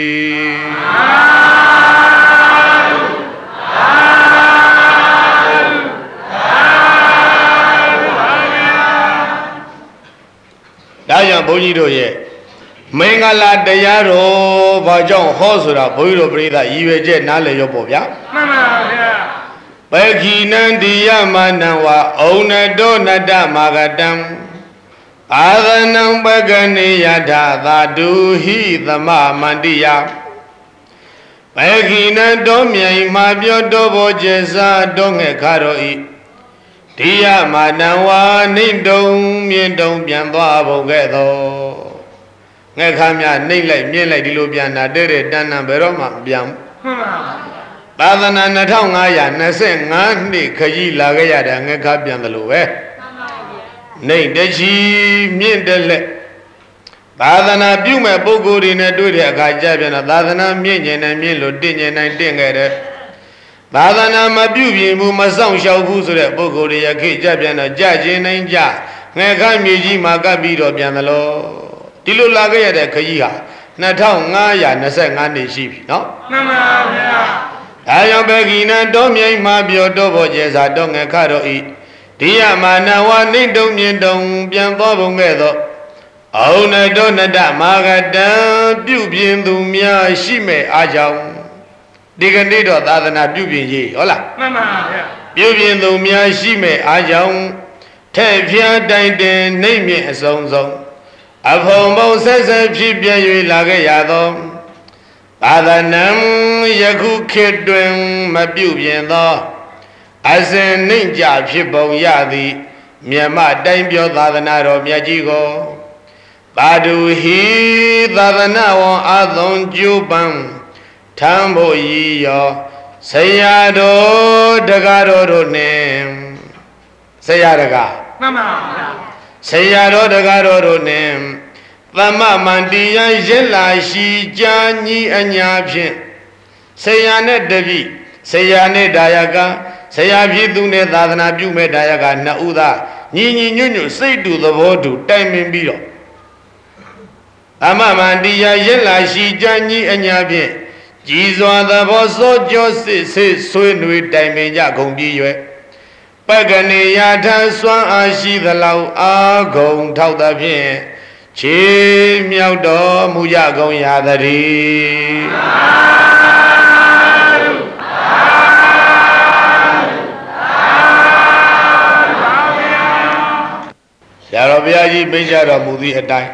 ဒါကြောင့်ဘုန်းကြီးတို့ရဲ့မင်္ဂလာတရားတော်ဘာကြောင့်ဟောဆိုတာဘုန်းကြီးတို့ပြိဿရည်ရွယ်ချက်နားလည်ရောပေါ့ဗျာမှန်ပါဗျာပခိနံတိယမနံဝါဩနတောနတမာဂတံအာသနံပကနိယထာသာတုဟိသမမန္တိယပခိနံတောမြိုင်မှာပြောတော်ဘောကျေစာတော်ငဲ့ခါတော်ဤဒဒီယမနဝါနှိမ့်တုံမြင့်တုံပြန်သွားပုံကဲ့သို့ငှက်ခါများနှိမ့်လိုက်မြင့်လိုက်ဒီလိုပြန်တာတဲ့တဲ့တန်းတန်းဘယ်တော့မှပြန်မှန်ပါသာသနာနှစ်ထောင်ငါးရာနှစ်ဆယ့်ငါးနှစ်ခကြီးလာခဲ့ရတာငှက်ခါပြန်တယ်လို့ပဲနှိမ့်တချီမြင့်တယ်လက်သာသနာပြုမဲ့ပုဂ္ဂိုလ်တွေနဲ့တွေ့တဲ့အခါကျပြန်တော့သာသနာမြင့်ကျင်တယ်မြင့်လို့တင့်ကျင်နိုင်တင့်ခဲ့တယ်သာသနာမပြုပြင်ဘူးမဆောင်ရှောက်ဘူးဆိုတဲ့ပုဂ္ဂိုလ်တွေရခေကြပြန်တော့ကြကျင်နိုင်ကြငှက်ခါမြေကြီးမှာကပ်ပြီးတော့ပြန်တယ်လို့ဒီလိုလာခဲ့ရတဲ့ခကြီးဟာနှစ်ထောင်ငါးရာနှစ်ဆယ့်ငါးနှစ်ရှိပြီနော်မှန်ပါဗျာဒါကြောင့်ပဲကိနံတော်မြိတ်မှာပြောတော့ဖို့ကျေစာတော့ငှက်ခါတော့ဤဒီယမနဝနှိမ့်တုံမြင့်တုံပြန်သွားပုံကဲ့သို့အောင်နတောနတမာဂတံပြုပြင်သူများရှိမဲ့အားကြောင့်ဒီကနေ့တော့သာသနာပြုပြင်ရေးဟုတ်လားမှန်ပါဗျာပြုပြင်သူများရှိမဲ့အားကြောင့်ထဲ့ဖျားတိုင်တင်နှိမ့်မြင့်အစုံဆုံးအဖုံပုံဆက်ဆက်ဖြစ်ပြ၍လာခဲ့ရသောသာသနာယခုခေတ်တွင်မပြုပြင်သောအစဉ်နှိမ့်ကြဖြစ်ပုံရသည်မြတ်မတိုင်းပြောသာသနာတော်မြတ်ကြီးကိုပါဒုဟိသာသနာဝံအာသုံးကျိုးပံထမ်းဖို့ရည်ရောဆရာတော်တကားတော်တို့နှင့်ဆရာတကားမှန်ပါဗျာဆရာတော်တကားတော်တို့နှင့်သမမန္တိယရက်လာရှိကြာညီအညာဖြင့်ဆရာနဲ့တပိဆရာနဲ့ဒါယကဆရာဖြစ်သူနဲ့သာသနာပြုမဲ့ဒါယကနှစ်ဦးသားညီညီညွတ်ညွတ်စိတ်တူသဘောတူတိုင်ပင်ပြီးတော့သမမန္တိယရက်လာရှိကြာညီအညာဖြင့်ကြည်စွာသဘောစောကြောစစ်စစ်ဆွေးနွေးတိုင်ပင်ကြကုန်ပြီး၍ပက္ကနေယာထစွမ်းအားရှိသလောက်အာဂုံထောက်သဖြင့်ခြေမြောက်တော်မူကြကုန်ရသတည်းဆရာတော်ဘုရားကြီးမိန့်ကြတော်မူသည့်အတိုင်း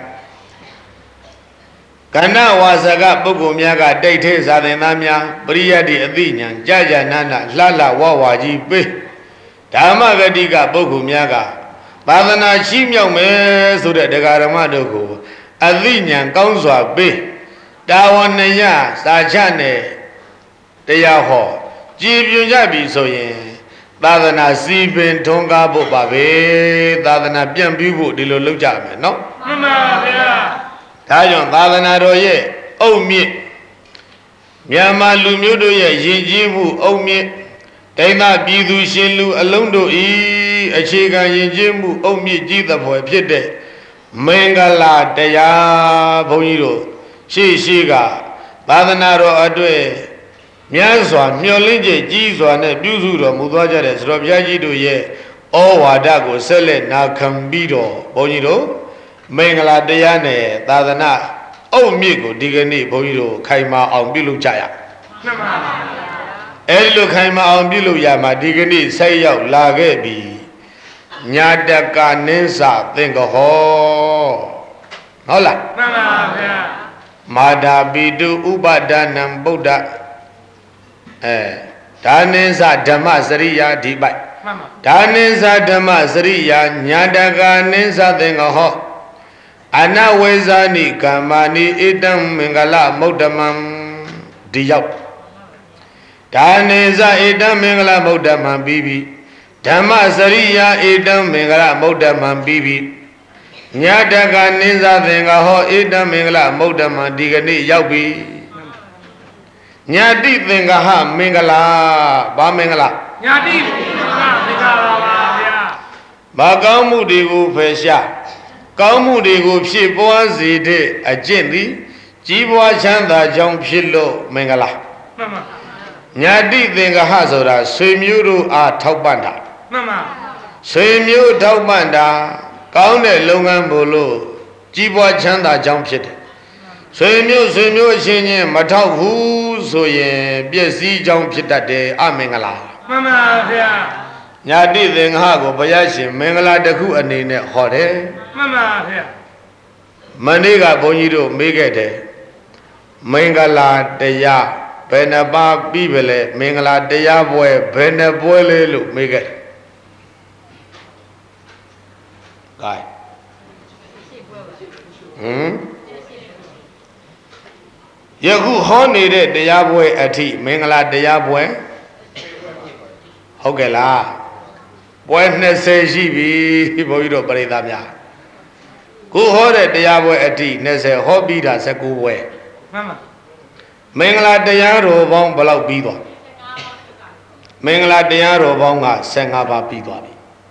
ကဏ္ဍဝါစကပုဂ္ဂိုလ်များကတိတ်ထဲဇာသင်သားများပရိယတ်တိအသိဉာဏ်ကြာကြာနာနာလှလှဝဝကြီးပေးဓမ္မဂတိကပုဂ္ဂိုလ်များကသာသနာရှိမြောက်မယ်ဆိုတဲ့တရားဓမ္မတို့ကိုအသိဉာဏ်ကောင်းစွာပေးတာဝန်နှရစာချနဲ့တရားဟောကြည်ပြွန်ကြပြီဆိုရင်သာသနာစီပင်ထွန်းကားဖို့ပါပဲသာသနာပြန့်ပြီးဖို့ဒီလိုလုပ်ကြမယ်နော်မှန်ပါဗျာဒါကြောင့်သာသနာတော်ရဲ့အုတ်မြင့်မြန်မာလူမျိုးတို့ရဲ့ယဉ်ကျေးမှုအုတ်မြင့်ဒိဋ္ဌပြည်သူရှင်လူအလုံးတို့ဤအခြေခံယဉ်ကျေးမှုအုတ်မြင့်ကြီးသဖွယ်ဖြစ်တဲ့မင်္ဂလာတရားဘုန်းကြီးတို့ရှေ့ရှိကသာသနာတော်အတွေ့များစွာမျှော်လင့်ချက်ကြီးစွာနဲ့ပြုစုတော်မူသွားကြတဲ့သတော်ဘုရားကြီးတို့ရဲ့ဩဝါဒကိုဆက်လက်နာခံပြီးတော့ဘုန်းကြီးတို့မင်္ဂလာတရားနဲ့သာသနာအုတ်မြင့်ကိုဒီကနေ့ဘုန်းကြီးတို့ခိုင်မာအောင်ပြုလုပ်ကြရမှန်ပါပါအဲဒီလိုခိုင်မာအောင်ပြုလုပ်ရမှာဒီကနေ့ဆက်ရောက်လာခဲ့ပြီညာတကနင်းစာသင်္ကဟောဟုတ်လားမှန်ပါဗျာမာဓာပိတုဥပဒါနံဗုဒ္ဓအဲဒါနင်းစာဓမ္မစရိယာဒီပိုက်မှန်ပါဒါနင်းစာဓမ္မစရိယာညာတကနင်းစာသင်္ကဟောအနဝေဇာနိကမ္မာနိဣတံမင်္ဂလမௌဒ္ဓမံဒီရောက်ဒါနေဇဣတံမင်္ဂလမௌဒ္ဓမံပြီးပြီဓမ္မစရိယာဣတံမင်္ဂလမௌဒ္ဓမံပြီးပြီညာတကနိဇသင်္ကဟောဣတံမင်္ဂလမௌဒ္ဓမံဒီကနေ့ရောက်ပြီညာတိသင်္ကဟမင်္ဂလာဘာမင်္ဂလာညာတိသင်္ကဟမင်္ဂလာပါဗျာဘာကောင်းမှုတွေကိုဖယ်ရှားကောင်းမှုတွေကိုဖြစ်ပွားစေတဲ့အကျင့်သည်ကြီးပွားချမ်းသာကြောင်းဖြစ်လို့မင်္ဂလာမှန်ပါညာတိသင်္ကဟဆိုတာဆွေမျိုးတို့အားထောက်ပံ့တာမှန်ပါဆွေမျိုးထောက်ပံ့တာကောင်းတဲ့လုပ်ငန်းဖို့လို့ကြီးပွားချမ်းသာကြောင်းဖြစ်တယ်ဆွေမျိုးဆွေမျိုးအချင်းချင်းမထောက်ဘူးဆိုရင်ပျက်စီးကြောင်းဖြစ်တတ်တယ်အမင်္ဂလာမှန်ပါဗျာညာတိသင်္ကဟကိုဘုရားရှင်မင်္ဂလာတစ်ခုအနေနဲ့ဟောတယ်မှန်ပါဗျာမနေ့ကဘုန်းကြီးတို့မေးခဲ့တယ်မင်္ဂလာတရားဘယ်နှပါပြီးပဲလဲမင်္ဂလာတရားပွဲဘယ်နှပွဲလဲလို့မေးခဲ့တယ် Gai. Hmm? Yaku honey de Yabwe ati, Mingala de Yabwe. Hogela. When say she be Boido Baridamia. Go hold it, the Yabwe ati, Nese hobby that's a good way. Mama. Mingala de Yaro Bong Balau Bido. Mingala de Yaro Bonga, Sangaba Bido.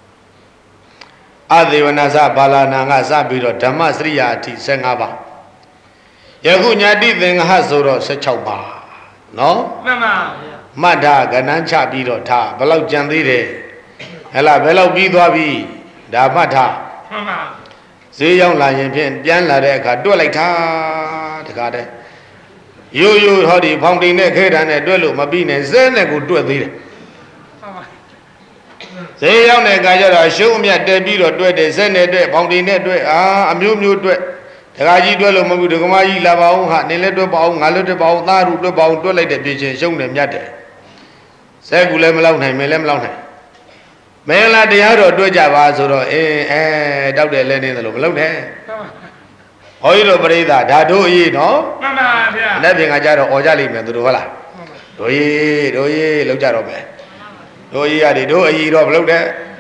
Adivanaza Balananga Zabido, Damasriati, Sangaba. Yagunya did then Hazoro, Sechauba. No? Mama. Mada, Ganancha Bido Ta, Balau Jandire. Hela Belau Bidoabi, Damata. Mama. See young lion, Pian Ladeka, do like ta, the garden. You, you, how the pounding neck head and a duel, Mabine, Zen, and good do it. Say young Nagajara, show me a debut or do it, Zen, a pounding net, ah, a mew mew do it. The Raji duel of Mabu, the Gomai, Lava, Nileto Bound, Naloto Bound, Naru, the Bound, do like the bitch, show them yet. Say, Gulem Lounge, Melem Lounge. Mela de Yaro do Java, so eh, eh, doubt the lady in the local. Oilo Breda, Dado, ye, no? Mama. Nothing I jar or Jali Mendola. Do ye, do ye, look at me. Do ye, I did do ye, look there.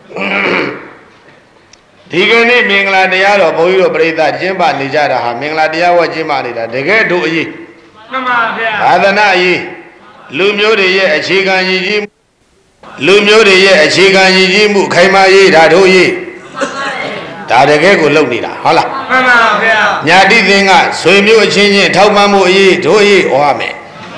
Tigani, Mingla de Yaro, Boyo Breda, Jimba, Nijara, Mingla de Yawa, Jimma, they get do ye. Mama. Adana ye. Lumio de ye, a chicken ye. Lumio de ye, a chicken ye, Kaima ye, Dado ye. Dadagego Lonida, holla. Mama. Nyadi thinga, swim you a change, Taumamu ye, do ye, or me.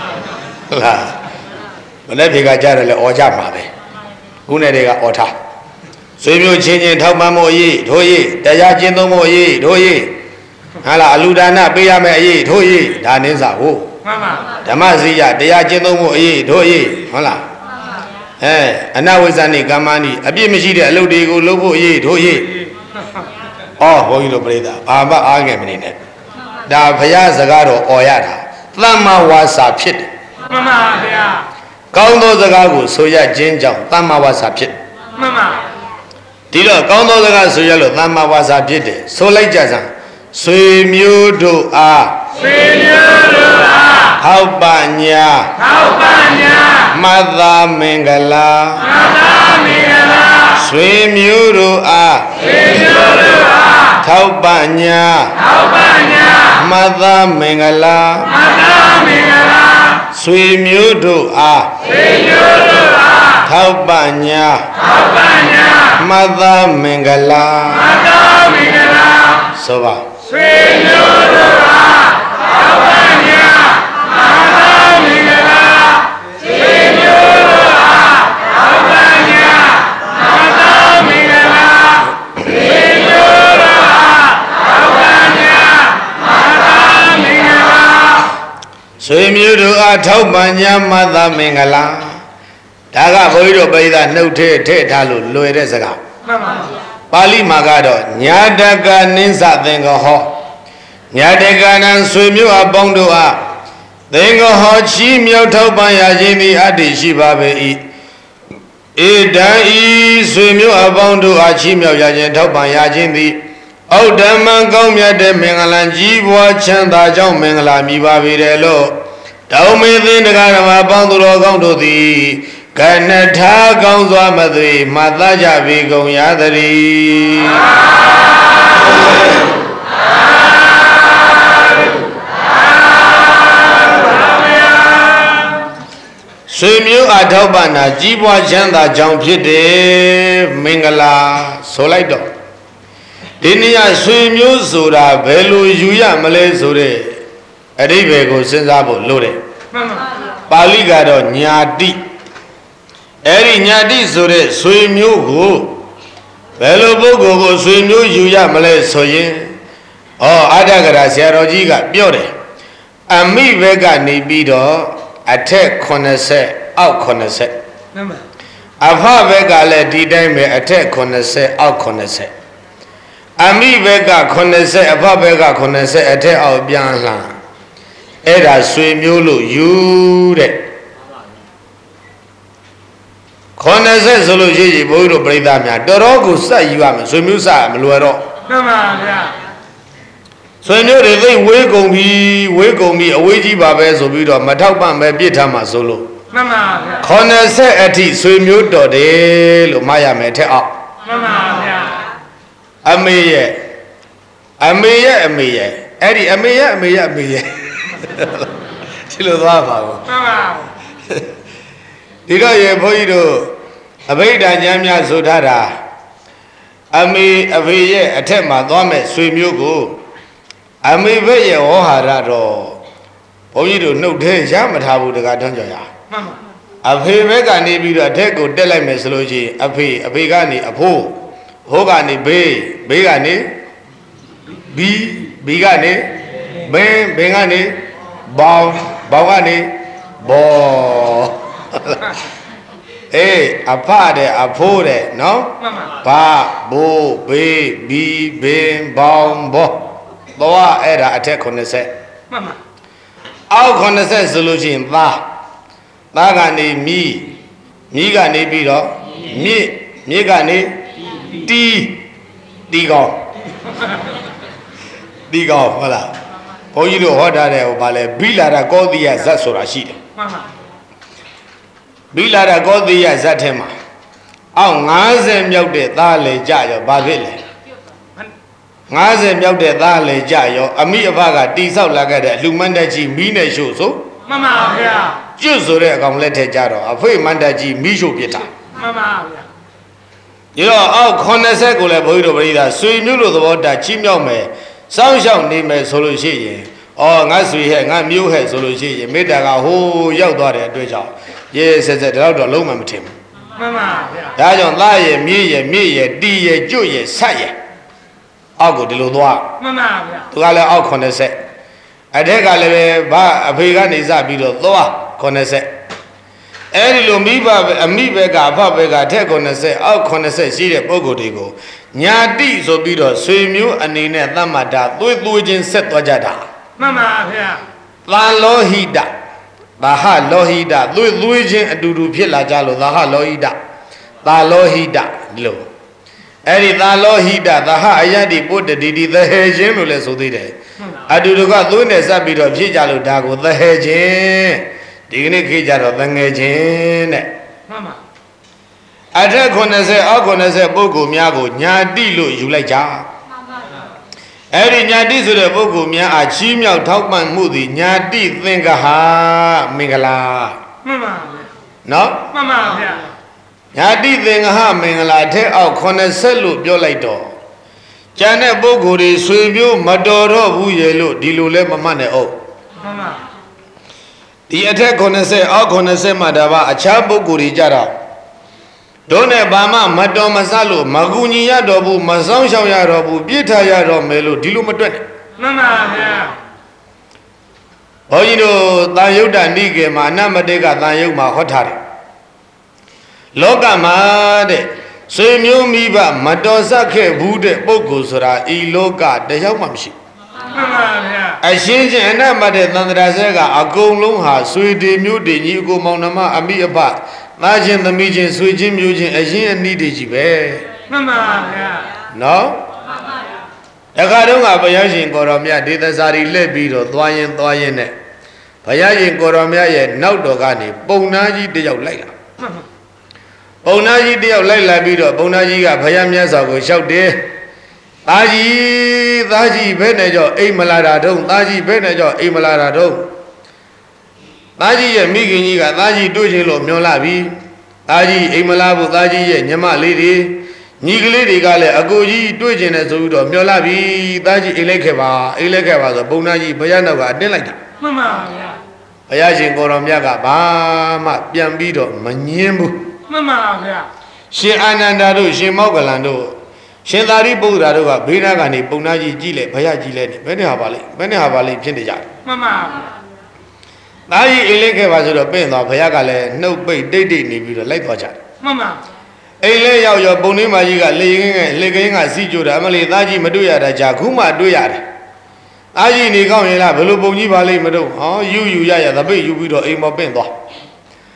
Let me get Jarrell or Jamabe. Unedega Ota. Swim you change, Taumamu ye, do ye, Dayajino ye, do ye. Hala Aludana, Biame ye, do ye, Daneza, oh. Mama. Damazia, Dayajino ye, do ye, holla. Eh, and now is an Gamani, a Bimiji, a Lodigo, Lobo ye, do ye. Oh, Boilo Breda, Aba Agamine. Da Paya Zagaro Oyada. Tama was a pit. Mama. Coundo Zagago, Soya Jinja, Tama was a pit. Mama. Tilo, Coundo Zaga Soyalo, Tama was a pit. So like Jazan. Swim you do ah. Swim you do ah. How banya. How banya. Mother Mingala. Mother Mingala. Swim you do ah. Swim you do ah. How banya. How banya. Mother Mingala. Mother Mingala. Swim you do ah. Swim you do ah. How banya. How banya. Mother Mingala. Mother Mingala. Soba. Swim you do ah. How banya. Mother Mingala. Swim you do ah. How banya. Mother Mingala. Swim you do ah. How banya. Mother Mingala. Swim you do ah. How banya. Mother Mingala. Daga Boido Baida no te te talu, Lueresaga. Pali Magado, Nyadaga Ninsa Thingo Ho. Nyadaga and swim you a bondo a. Thingo Ho, Chimio Topaya Jimmy Adi Shibabe eat. Ida e swim you a bondo a Chimio Yajan Topaya Jimmy. Oh, the man go me at the Mingalan G watch and the John Mingala Mibabi de lo. Don't me think the kind of a bondo gone to thee. Kanata Gonzo Madri, Madaja Vigo Yadari. Swim you at Tobana, Jibwa Janda, John Pite, Mingala, Solaido. Dinia swim you, Sura, Belu, Yuya, Malay Sure, Adivego, Senzabo, Lure. Paligado, Nyadi. Eri Nyadi Sure, swim you go. Velobogo, swim you, Yuya Malay Soye. Oh, Adagara, Sierra Biore. And me Vega Nibido, attack Conese, out Conese. Ava Vega let Didame attack Conese, out Conese. And me Vega Conese, Ava Vega Conese, attack out Bianla. Eda swim you, you. ခေါ်နေဆက်ဆိုလို့ရှိရင်ဘုန်းကြီးတို့ပြိဿများတော်တော်ကိုစက်ယူရမယ်ဆွေမျိုးစမလွယ်တော့မှန်ပါဗျာဆွေမျိုးတွေသိဝေးကုန်ပြီဝေးကုန်ပြီအဝေးကြီးပါပဲဆိုပြီးတော့မထောက်ပံ့ပဲပြစ်ထားမှာဆိုလို့မှန်ပါဗျာခေါ်နေဆက်အထိဆွေမျိုးတော်တယ်လို့မှတ်ရမယ်ထက်အောင်မှန်ပါဗျာအမေရဲ့အမေရဲ့အမေရဲ့အဲ့ဒီအမေရဲ့အမေရဲ့အမေရဲ့ဒီလိုသွားပါဘူးမှန်ပါဒီတော့ရေဘုန်းကြီးတို့အဘိဓါကျမ်းများဆိုထားတာအမေအဖေရဲ့အထက်မှာသွားမဲ့ဆွေမျိုးကိုအမေဘက်ရဲ့ဝဟဟာရတော့ဘုန်းကြီးတို့နှုတ်ထဲရမထားဘူးတကားထွန်းကြရမှန်ပါအဖေဘက်ကနေပြီးတော့အထက်ကိုတက်လိုက်မယ်ဆိုလို့ရှိရင်အဖေအဖေကနေအဖိုးဟိုးကနေဘေးဘေးကနေဘီဘီကနေဘင်းဘင်းကနေဘောင်ဘောင်ကနေဘောအေးအဖတဲ့အဖိုးတဲ့နော်ဘာဘိုးဘေးဘီဘင်းဘောင်ဘောတော့အဲ့ဒါအထက်ခုနှစ်ဆက်မှန်ပါအောက်ခုနှစ်ဆက်ဆိုလို့ရှိရင်သားသားကနေမီးမီးကနေပြီးတော့မြစ်မြစ်ကနေတီးတီးကောင်းတီးကောင်းဟုတ်လားဘုန်းကြီးတို့ဟောထားတယ်ဟိုဗာလဲဘိလာရကောသီယဇတ်ဆိုတာရှိတယ်မှန်ပါဘိလာရကောသီယဇတ်ထဲမှာအောက်၅၀မြောက်တဲ့သားလေကြရောဘာဖြစ်လဲ၅၀မြောက်တဲ့သားလေကြရောအမိအဖကတိဆောက်လာခဲ့တဲ့အလူမန္တကြီးမီးနဲ့ရှို့ဆိုမှန်ပါဗျာကျွတ်ဆိုတဲ့အကောင်လက်ထဲကြတော့အဖေမန္တကြီးမီးရှို့ပြစ်တာမှန်ပါဗျာဒီတော့အောက်ခုနှစ်ဆက်ကိုလည်းဘုန်းကြီးတို့ပရိသတ်ဆွေမျိုးလို့သဘောတာချီးမြှောက်မယ်စောင့်ရှောက်နေမယ်ဆိုလို့ရှိရင်အော်ငါဆွေဟဲ့ငါမျိုးဟဲ့ဆိုလို့ရှိရင်မေတ္တာကဟိုးရောက်သွားတဲ့အတွက်ကြောင့်ရဲဆက်ဆက်တော့တော့လုံးဝမထင်ဘူးမှန်ပါဗျာဒါကြောင့်သားရဲ့မြေးရဲ့မြေးရဲ့တီးရဲ့ကျွတ်ရဲ့ဆက်ရဲ့အောက်ကိုဒီလိုသွားမှန်ပါဗျာသူကလည်းအောက်ခုနှစ်ဆက်အထက်ကလည်းပဲဘာအဖေကနေစပြီးတော့သွားခုနှစ်ဆက်အဲ့ဒီလိုမိဘအမိဘက်ကအဖဘက်ကထက်ခုနှစ်ဆက်အောက်ခုနှစ်ဆက်ရှိတဲ့ပုဂ္ဂိုလ်တွေကိုညာတိဆိုပြီးတော့ဆွေမျိုးအနေနဲ့သတ်မှတ်တာသွေးသွေးချင်းဆက်သွားကြတာမှန်ပါဗျာသာလောဟိတသာဟလောဟိတသွေးသွေးချင်းအတူတူဖြစ်လာကြလို့သာဟလောဟိတသာလောဟိတဒီလိုအဲ့ဒီသာလောဟိတသာဟအယတ္တိပုတ္တတိတိသဟေချင်းလို့လည်းဆိုသေးတယ်အတူတူကသွေးနဲ့ဆက်ပြီးတော့ဖြစ်ကြလို့ဒါကိုသဟေချင်းဒီကနေ့ခေတ်ကြတော့သငယ်ချင်းတဲ့မှန်ပါအထက်ခုနှစ်ဆယ်အောက်ခုနှစ်ဆယ်ပုဂ္ဂိုလ်များကိုညာတိလို့ယူလိုက်ကြမှန်ပါအဲ့ဒီညာတိဆိုတဲ့ပုဂ္ဂိုလ်များအားချီးမြှောက်ထောက်ပံ့မှုသည်ညာတိသင်္ကဟာမင်္ဂလာမှန်ပါနော်မှန်ပါဗျာညာတိသင်္ကဟာမင်္ဂလာထက်အောက်ခုနှစ်ဆယ်လို့ပြောလိုက်တော့ကျန်တဲ့ပုဂ္ဂိုလ်တွေဆွေမျိုးမတော်တော့ဘူးရေလို့ဒီလိုလဲမမှတ်နဲ့အောင်မှန်ပါဒီအထက်ခုနှစ်ဆယ်အောက်ခုနှစ်ဆယ်မှာဒါပါအခြားပုဂ္ဂိုလ်တွေကြတော့တို့နဲ့ဘာမှမတော်မဆလို့မကူညီရတော့ဘူးမဆောင်ရှောင်ရတော့ဘူးပြစ်ထားရတော့မယ်လို့ဒီလိုမတွက်နဲ့မှန်ပါဗျာဘုန်းကြီးတို့သာယုတ်တဏိကေမှာအနမတေကသာယုတ်မှာဟောထားတယ်လောကမှာတဲ့ဆွေမျိုးမိဘမတော်ဆက်ခဲ့ဘူးတဲ့ပုဂ္ဂိုလ်ဆိုတာဤလောကတယောက်မှမရှိမှန်ပါဗျာအရှင်းချင်းအနမတဲ့သန္တရာဆဲကအကုန်လုံးဟာဆွေတွေမျိုးတွေညီအကိုမောင်နှမအမိအဖသားချင်းသမီးချင်းဆွေချင်းမျိုးချင်းအရင်အနည်းတွေကြီးပဲမှန်ပါဗျာနော်မှန်ပါဗျာတခါတော့ကဘုရားရှင်ကိုရောမြတ်ဒေသစာရီလက်ပြီးတော့သွားရင်သွားရင်နဲ့ဘုရားရှင်ကိုရောမြတ်ရဲ့နောက်တော်ကနေပုံနာကြီးတယောက်လိုက်လာပုံနာကြီးတယောက်လိုက်လာပြီးတော့ပုံနာကြီးကဘုရားမြတ်စွာကိုလျှောက်တယ်သားကြီးသားကြီးဘယ်နဲ့ကြောအိမ်မလာတာတုံးသားကြီးဘယ်နဲ့ကြောအိမ်မလာတာတုံးသားကြီးရဲ့မိခင်ကြီးကသားကြီးတွေ့ချင်းလို့မျောလာပြီသားကြီးအိမ်မလာဘူးသားကြီးရဲ့ညီမလေးတွေညီကလေးတွေကလည်းအကိုကြီးတွေ့ချင်းတယ်ဆိုပြီးတော့မျောလာပြီသားကြီးအိမ်လိုက်ခဲ့ပါအိမ်လိုက်ခဲ့ပါဆိုပုံနာကြီးဘုရားနောက်ကအတင်းလိုက်တာမှန်ပါဗျာဘုရားရှင်ကိုရောမြတ်ကဘာမှပြန်ပြီးတော့မငင်းဘူးမှန်ပါဗျာရှင်အာနန္ဒာတို့ရှင်မောက္ကလန်တို့ရှင်သာရိပုတ္တရာတို့ကဘေးနားကနေပုံနာကြီးကြည့်လေဘုရားကြည့်လေဘယ်နဲ့ဟာပါလိမ့်ဘယ်နဲ့ဟာပါလိမ့်ဖြစ်နေကြတယ်မှန်ပါသားကြီးအိမ်လေးခဲ့ပါဆိုတော့ပင့်သွားဘုရားကလည်းနှုတ်ပိတ်တိတ်တိတ်နေပြီးတော့လိုက်သွားကြတယ်မှန်ပါအိမ်လေးရောက်ရောပုံနှင်းမကြီးကလေရင်ငယ်လေကင်းကစီးကြတာအမလေးသားကြီးမတွေ့ရတာကြာခုမှတွေ့ရတယ်သားကြီးနေကောင်းရင်လားဘယ်လိုပုံကြီးပါလိမ့်မတော့ဟောယူယူရရသပိတ်ယူပြီးတော့အိမ်မပင့်သွား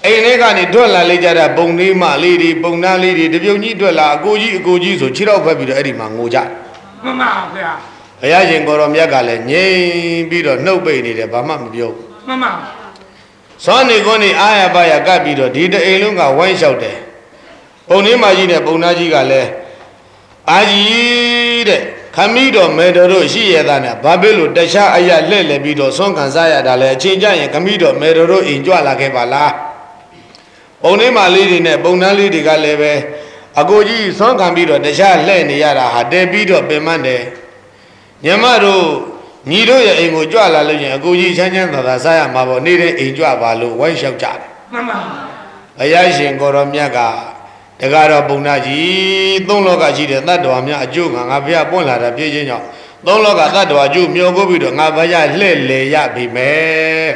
အိမ်ထဲကနေထွက်လာလိုက်ကြတာပုံလေးမလေးတွေပုံနာလေးတွေတပြုံကြီးထွက်လာအကိုကြီးအကိုကြီးဆိုခြေတော့ဖက်ပြီးတော့အဲ့ဒီမှာငိုကြမှန်ပါဗျာဘုရားရှင်ကိုရောမြတ်ကလည်းငြိမ်ပြီးတော့နှုတ်ပိတ်နေတယ်ဘာမှမပြောမှန်ပါစောနေကွန်းနေအာရပါရကပ်ပြီးတော့ဒီတအိမ်လုံးကဝိုင်းလျှောက်တယ်ပုံလေးမကြီးနဲ့ပုံနာကြီးကလည်းအာကြီးတဲ့ခမီးတော်မေတော်တို့ရှိရတာနဲ့ဘာဖြစ်လို့တခြားအရာလှည့်လည်ပြီးတော့ဆွမ်းခံစားရတာလဲအချိန်ကျရင်ခမီးတော်မေတော်တို့အိမ်ကြွလာခဲ့ပါလားပုံလေးမလေးတွေနဲ့ပုံနာလေးတွေကလည်းပဲအကိုကြီးဆွမ်းခံပြီးတော့တခြားလှည့်နေရတာဟာတဲပြီးတော့ပင်မတယ်ညမတို့ညီတို့ရဲ့အိမ်ကိုကြွလာလို့ရင်အကိုကြီးချမ်းချမ်းသာသာစားရမှာပေါ့နေတဲ့အိမ်ကြွပါလို့ဝိုင်းလျှောက်ကြတယ်မှန်ပါဘုရားရှင်ကိုရောမြတ်ကတကားတော့ပုံနာကြီးသုံးလောကရှိတဲ့တတ္တဝါများအကျိုးငါငါဘုရားပွင့်လာတာပြည့်ချင်းကြောင့်သုံးလောကတတ္တဝါအကျိုးမျောကိုပြီးတော့ငါဘုရားလှည့်လေရပြီမယ်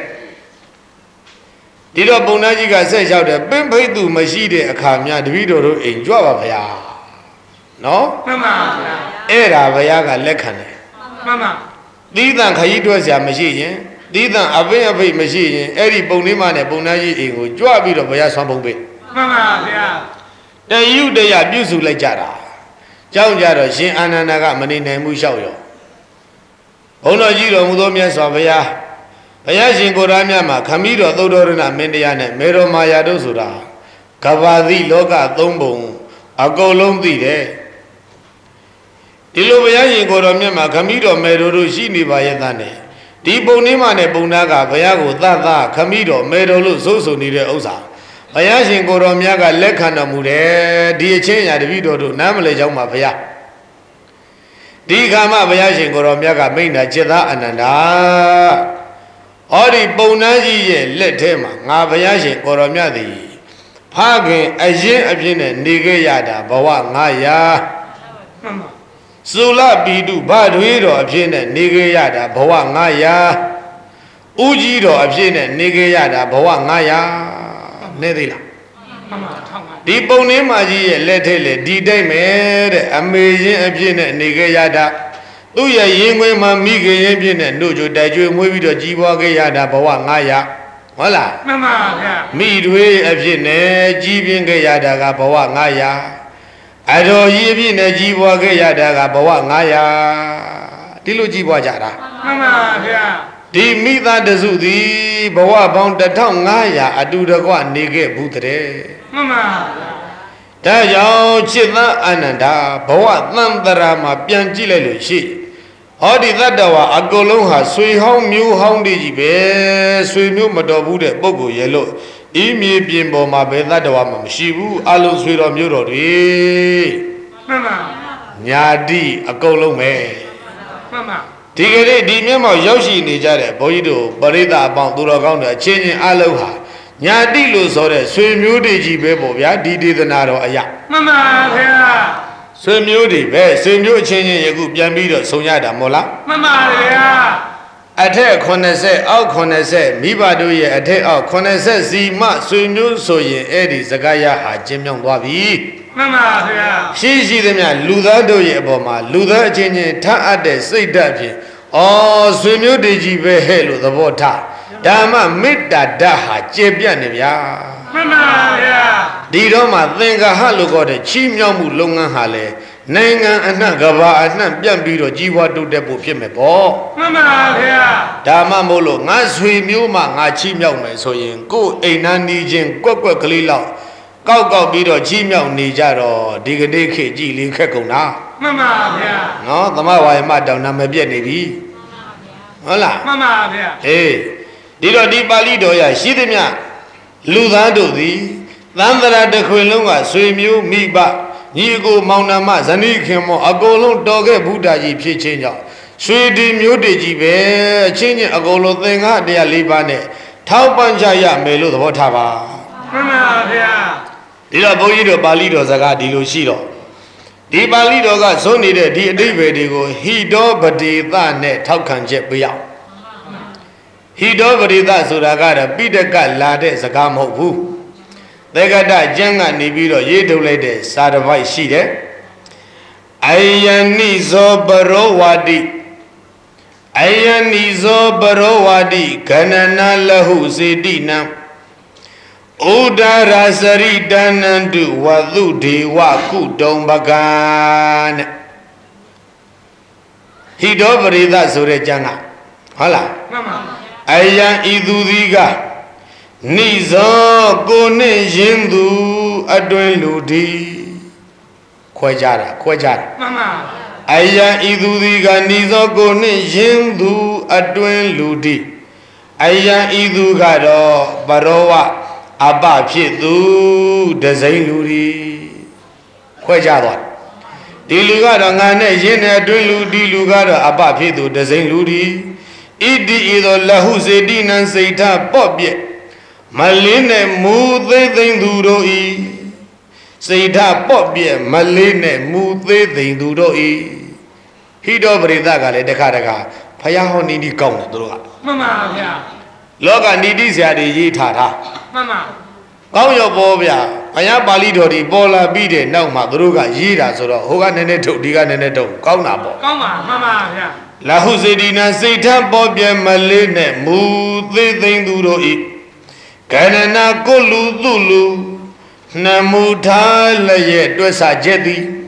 ဒီတော့ပုံနာကြီးကဆက်လျှောက်တယ်ပင်ဖိတ်သူမရှိတဲ့အခါများတပည့်တော်တို့အိမ်ကြွပါဗျာနော်မှန်ပါဗျာအဲ့ဒါဘုရားကလက်ခံတယ်မှန်ပါသီးသန့်ခကြီးတွဲစရာမရှိရင်သီးသန့်အပိအဖိတ်မရှိရင်အဲ့ဒီပုံလေးမနဲ့ပုံနာကြီးအိမ်ကိုကြွပြီးတော့ဘုရားဆွမ်းပုံပေးမှန်ပါဗျာတယုတယပြုစုလိုက်ကြတာကြောင်းကြတော့ရှင်အာနန္ဒာကမနေနိုင်မှုလျှောက်ရောဘုန်းတော်ကြီးတော်မူသောမြတ်စွာဘုရားဘုရားရှင်ကိုယ်တော်မြတ်မှာခမည်းတော်သုဒ္ဓရဏမင်းတရားနဲ့မေရောမာယာတို့ဆိုတာကဘာတိလောကသုံးပုံအကုန်လုံးသိတယ်ဒီလိုဘုရားရှင်ကိုယ်တော်မြတ်မှာခမည်းတော်မေတော်တို့ရှိနေပါရဲ့သားနဲ့ဒီပုံနှင်းမနဲ့ပုံနာကဘုရားကိုသတ်သခမည်းတော်မေတော်လို့စိုးဆိုနေတဲ့ဥစ္စာဘုရားရှင်ကိုယ်တော်မြတ်ကလက်ခံတော်မူတယ်ဒီအချင်းရာတပည့်တော်တို့နားမလဲကြောင်းပါဘုရားဒီခါမှဘုရားရှင်ကိုယ်တော်မြတ်ကမိန့်တာจิตသားအနန္ဒာဟောဒီပုံနှန်းကြီးရဲ့လက်ထဲမှာငါဘုရားရှင်ကိုယ်တော်မြတ်သည်ဖခင်အရင်အဖြစ်နဲ့နေခဲ့ရတာဘဝငါရာမှန်ပါသုလပိတုဗထွေးတော်အဖြစ်နဲ့နေခဲ့ရတာဘဝငါရာဥကြီးတော်အဖြစ်နဲ့နေခဲ့ရတာဘဝငါရာနေသေးလားမှန်ပါထောက်ပါဒီပုံနှင်းမကြီးရဲ့လက်ထဲလေဒီတိုက်မယ်တဲ့အမေရင်အဖြစ်နဲ့နေခဲ့ရတာသူ့ရဲ့ရင်ခွင်မှာမိခင်ရင်ဖြစ်နဲ့နှုတ်ကြတိုက်ကျွေးမွေးပြီးတော့ကြီးပွားခဲ့ရတာဘဝငါရာဟုတ်လားမှန်ပါဗျာမိတွေအဖြစ်နဲ့ကြီးပြင်းခဲ့ရတာကဘဝငါရာအတော်ကြီးအဖြစ်နဲ့ကြီးပွားခဲ့ရတာကဘဝငါရာဒီလိုကြီးပွားကြတာမှန်ပါဗျာဒီမိသားတစုသည်ဘဝပေါင်းတစ်ထောင်ငါးရာအတူတကွနေခဲ့ဘူးတဲ့မှန်ပါဒါကြောင့်จิตသားအနန္ဒာဘဝသံတရာမှာပြန်ကြည့်လိုက်လို့ရှိဟောဒီတတ္တဝါအကုန်လုံးဟာဆွေဟောင်းမျိုးဟောင်းတွေကြီးပဲဆွေမျိုးမတော်ဘူးတဲ့ပုဂ္ဂိုလ်ရဲ့လို့ဤမြေပြင်ပေါ်မှာဘယ်တတ္တဝါမှမရှိဘူးအလုံးဆွေတော်မျိုးတော်တွေမှန်ပါညာတိအကုန်လုံးပဲမှန်ပါဒီကနေ့ဒီမျက်မှောက်ရောက်ရှိနေကြတဲ့ဘုန်းကြီးတို့ပရိသတ်အပေါင်းသူတော်ကောင်းတွေအချင်းချင်းအလုံးဟာညာတိလို့ဆိုတဲ့ဆွေမျိုးတွေကြီးပဲပေါ့ဗျာဒီဒေသနာတော်အရာမှန်ပါဗျာဆွေမျိုးတွေပဲဆွေမျိုးအချင်းချင်းယခုပြန်ပြီးတော့ဆုံရတာမို့လားမှန်ပါဗျာအထက်ခုနှစ်ဆယ်အောက်ခုနှစ်ဆယ်မိဘတို့ရဲ့အထက်အောက်ခုနှစ်ဆယ်စီမှဆွေမျိုးဆိုရင်အဲ့ဒီစကားရဟာကျင်းမြောင်းသွားပြီမှန်ပါဗျာရှိရှိသမျှလူသားတို့ရဲ့အပေါ်မှာလူသားအချင်းချင်းထပ်အပ်တဲ့စိတ်ဓာတ်ဖြင့်အော်ဆွေမျိုးတွေကြီးပဲဟဲ့လို့သဘောထားဓမ္မမေတ္တာဓာတ်ဟာကျေပြတ်နေဗျာမှန်ပါဗျာဒီတော့မှသင်္ကာဟလို့ခေါ်တဲ့ချီးမြှောက်မှုလုပ်ငန်းဟာလေနိုင်ငံအနှံ့ကဘာအနှံ့ပြန့်ပြီးတော့ကြီးပွားတိုးတက်ဖို့ဖြစ်မယ်ပေါ့မှန်ပါဗျာဒါမှမို့လို့ငါဆွေမျိုးမှငါချီးမြှောက်မယ်ဆိုရင်ကိုယ်အိမ်နာနီးချင်းကွက်ကွက်ကလေးလောက်ကောက်ကောက်ပြီးတော့ချီးမြှောက်နေကြတော့ဒီကနေ့ခေတ်ကြည်လေးခက်ကုန်တာမှန်ပါဗျာနော်သမဝါယမတောင်နာမပြတ်နေပြီဟုတ်လားမှန်ပါဗျာအေးဒီတော့ဒီပါဠိတော်ရရှိသမျှလူသားတို့သည်သံသရာတစ်ခွင်လုံးကဆွေမျိုးမိဘညီအကိုမောင်နှမဇနီးခင်မောအကုန်လုံးတော်ခဲ့ဘုဒ္ဓကြီးဖြစ်ခြင်းကြောင့်ဆွေဒီမျိုးတွေကြီးပဲအချင်းချင်းအကုန်လုံးသင်္ဃတရား၄ပါးနဲ့ထောက်ပံ့ကြရမယ်လို့သဘောထားပါမှန်ပါဗျာဒီတော့ဘုန်းကြီးတို့ပါဠိတော်စကားဒီလိုရှိတော့ဒီပါဠိတော်ကဇွန်းနေတဲ့ဒီအဓိပ္ပာယ်တွေကိုဟိတောပတိသနဲ့ထောက်ခံချက်ပေးရအောင်ဟိတောပတိသဆိုတာကတော့ပိဋကလာတဲ့စကားမဟုတ်ဘူးသေကတကျမ်းကနေပြီးတော့ရေးထုတ်လိုက်တဲ့စာတစ်ပိုက်ရှိတယ်အယနိဇောပရောဝတိအယနိဇောပရောဝတိခဏနာလဟုစေတိနံဩ Udara sari danandu wadu dewa kudong bagan. Hidup berita sore jangan. Hala. Ayah itu tiga. Nizo kone jindu adoi ludi. Kuajara, kuajara. Ayah itu tiga nizo kone jindu adoi ludi. Ayah itu kado barawa. Abba pitu desain luri, kau jawab. Di luar orang ni jenis dulu di luar abba pitu desain luri. Idi itu lahu sedina seita popye, maline mute tenduroi. Seita popye maline mute tenduroi. Hidup berita kali dekar-dekar. Payah honi di kau nak terus. Mama ya. Loga nidi siapa di thara. Mama. Kau yo bobya, ayah Bali dori bola bide nau madruga jira soro, hoga nene tu diga nene tu, kau nabo. Kau ma, mama ya. Lahu sedina seita bobya maline mute tenduro i, karena kolu dulu namuda laye dosa jadi,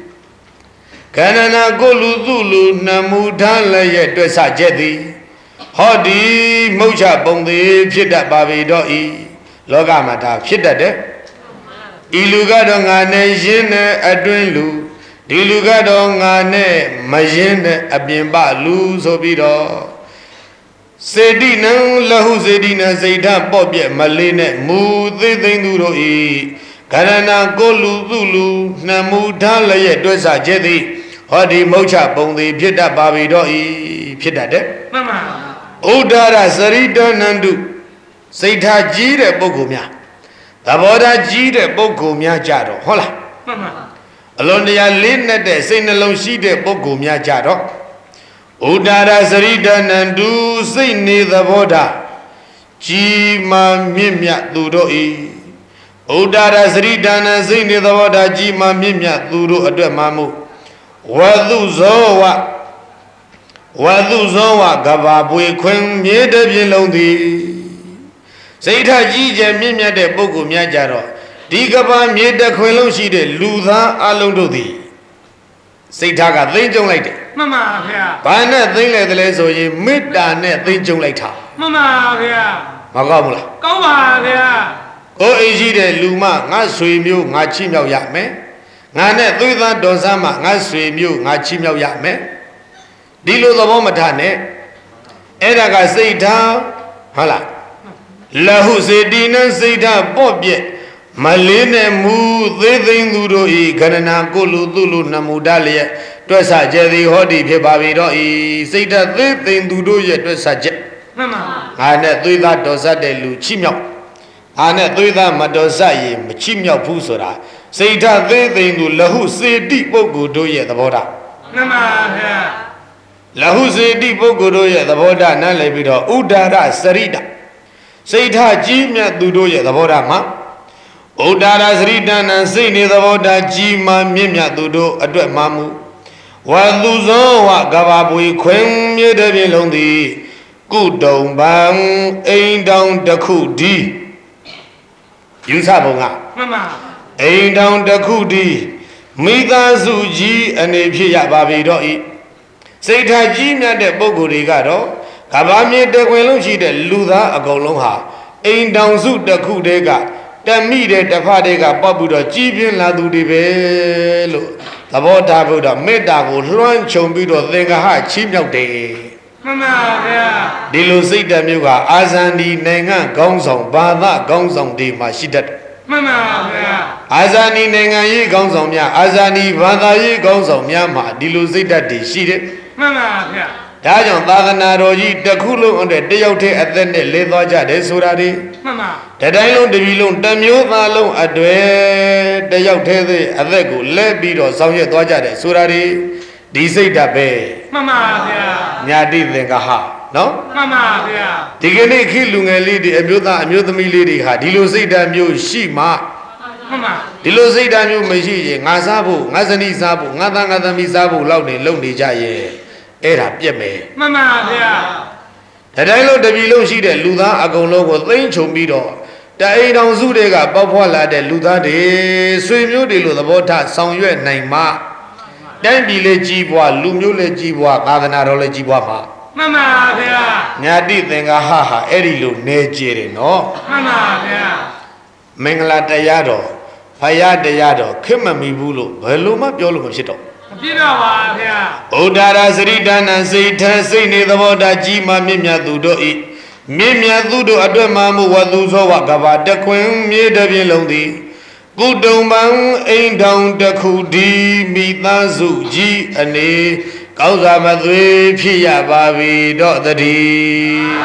karena kolu dulu namuda laye dosa jadi, hadi muja bongde tidak babi doi. Loga mata kita deh, iluga dongane jene adun lu, diluga dongane majene abimba lu sobiro. Sedina lahu sedina seida popye maline mute tenduro i, karena kolu dulu namuda laye dosa jadi, hadi mocha bongde kita babi doi kita deh. Mama. Udara sarita nandu. Seita jire bogumya, taboda jire bogumya jaro, hola. Mama. Alon dia linne de seina lonsi de bogumya jaro. Udara sarita nandu seini taboda, jima mimya turoi. Udara sarita nan seini taboda jima mimya turu adwe mamu. Wadu zowa, wadu zowa gababwe kwen miede bilondi. Seita jije mimya de bogu mya jaro digaba miede khwelong shi de lu tha along do thi seita ka thin chung lai de Mama phya ba ne thin lai de le so yin metta ne thin chung lai tha Mama phya ma kaw mu la kaw ba phya ko ai shi de lu ma nga swai myo nga chi myaw ya me nga ne thwi tha don sa ma nga swai myo nga chi myaw ya me di lo thabo ma tha ne aida ka seita hala lahu sedina seita popye maline mu thething duro i karana kolu dulu namuda liye twesa jadi hodi phit ba bi do i seita thething duro ye twesa je Mama. nga ne thwitha dosa de lu chi myaw nga ne thwitha ma dosa ye ma chi myaw phu soda seita thething du lahu sedi poggo do ye thaboda Mama phya lahu sedi poggo do ye thaboda nan lai bi do udara sarita Seita jimya tudo ye taboda ma, udara serita nan seini taboda jima mimya tudo adwe mamu, wadu zowa gababui kwen miede bilondi, kudong bang eindang dakudi, yusa bunga, Mama. eindang dakudi, mita suji ane piya babi doi, seita jimya de boguri gado. Kabami de kwelong shi de luda agolong ha, eindang su de kudega, demi de dafadega pabuda jibin la du de belo, taboda buda meda go luan chombido denga ha chim nyok de. Mama phya Di lo seita myoga azandi nenga gong song bada gong song de ma shi dat. Mama phya Azani nenga yi gong song mya, azani bada yi gong song mya ma di lo seita de shi de. Mama phya Da jong thadana ro ji takhu long ande tayauk the athet ne le thwa ja de soda de Mama. Tadai long tabi long tamyo tha long atwe tayauk the the athet ko let pi do saung yet thwa ja de soda de di seita be Mama phya Nyati thengka ha no Mama phya Di kene khi lu ngel li di amyo tha amyo thami li di ha di lo seita myo shi ma Mama. Di lo seita myo ma shi ye nga sa pho nga sani sa pho nga tha nga thami sa pho lauk ne long ne ja ye Era piet me Mama phya Tadai long tabi long shi de lu tha a kaung long ko thain chung pi do တအိမ်တော်စုတွေကပေါက်ဖွာလာတဲ့လူသားတွေဆွေမျိုးတွေလိုသဘောထားဆောင်ရွက်နိုင်မှတိုင်းပြည်လေးကြီးပွားလူမျိုးလေးကြီးပွားသာသနာတော်လေးကြီးပွားမှာမှန်ပါဗျာညာတိသင်္ဃဟဟာအဲ့ဒီလိုနေကြတယ်နော်မှန်ပါဗျာမင်္ဂလာတရားတော်ဖယားတရားတော်ခက်မမီဘူးလို့ဘယ်လိုမှပြောလို့မဖြစ်တော့မဖြစ်တော့ပါဗျာဗုဒ္ဓရာစရိဒါနံစိတ်ထစိတ်နေသဘောထားကြီးမှမြင့်မြတ်သူတို့ဤမြင့်မြတ်သူတို့အတွက်မှမူဝသူသောဝကဘာတခွင်မြေတပြင်းလုံးသည်ကုတုံပံအိမ်တောင်တစ်ခုဒီမိသားစုကြီးအနေကောင်းစွာမသွေဖြစ်ရပါပြီတော့တည်း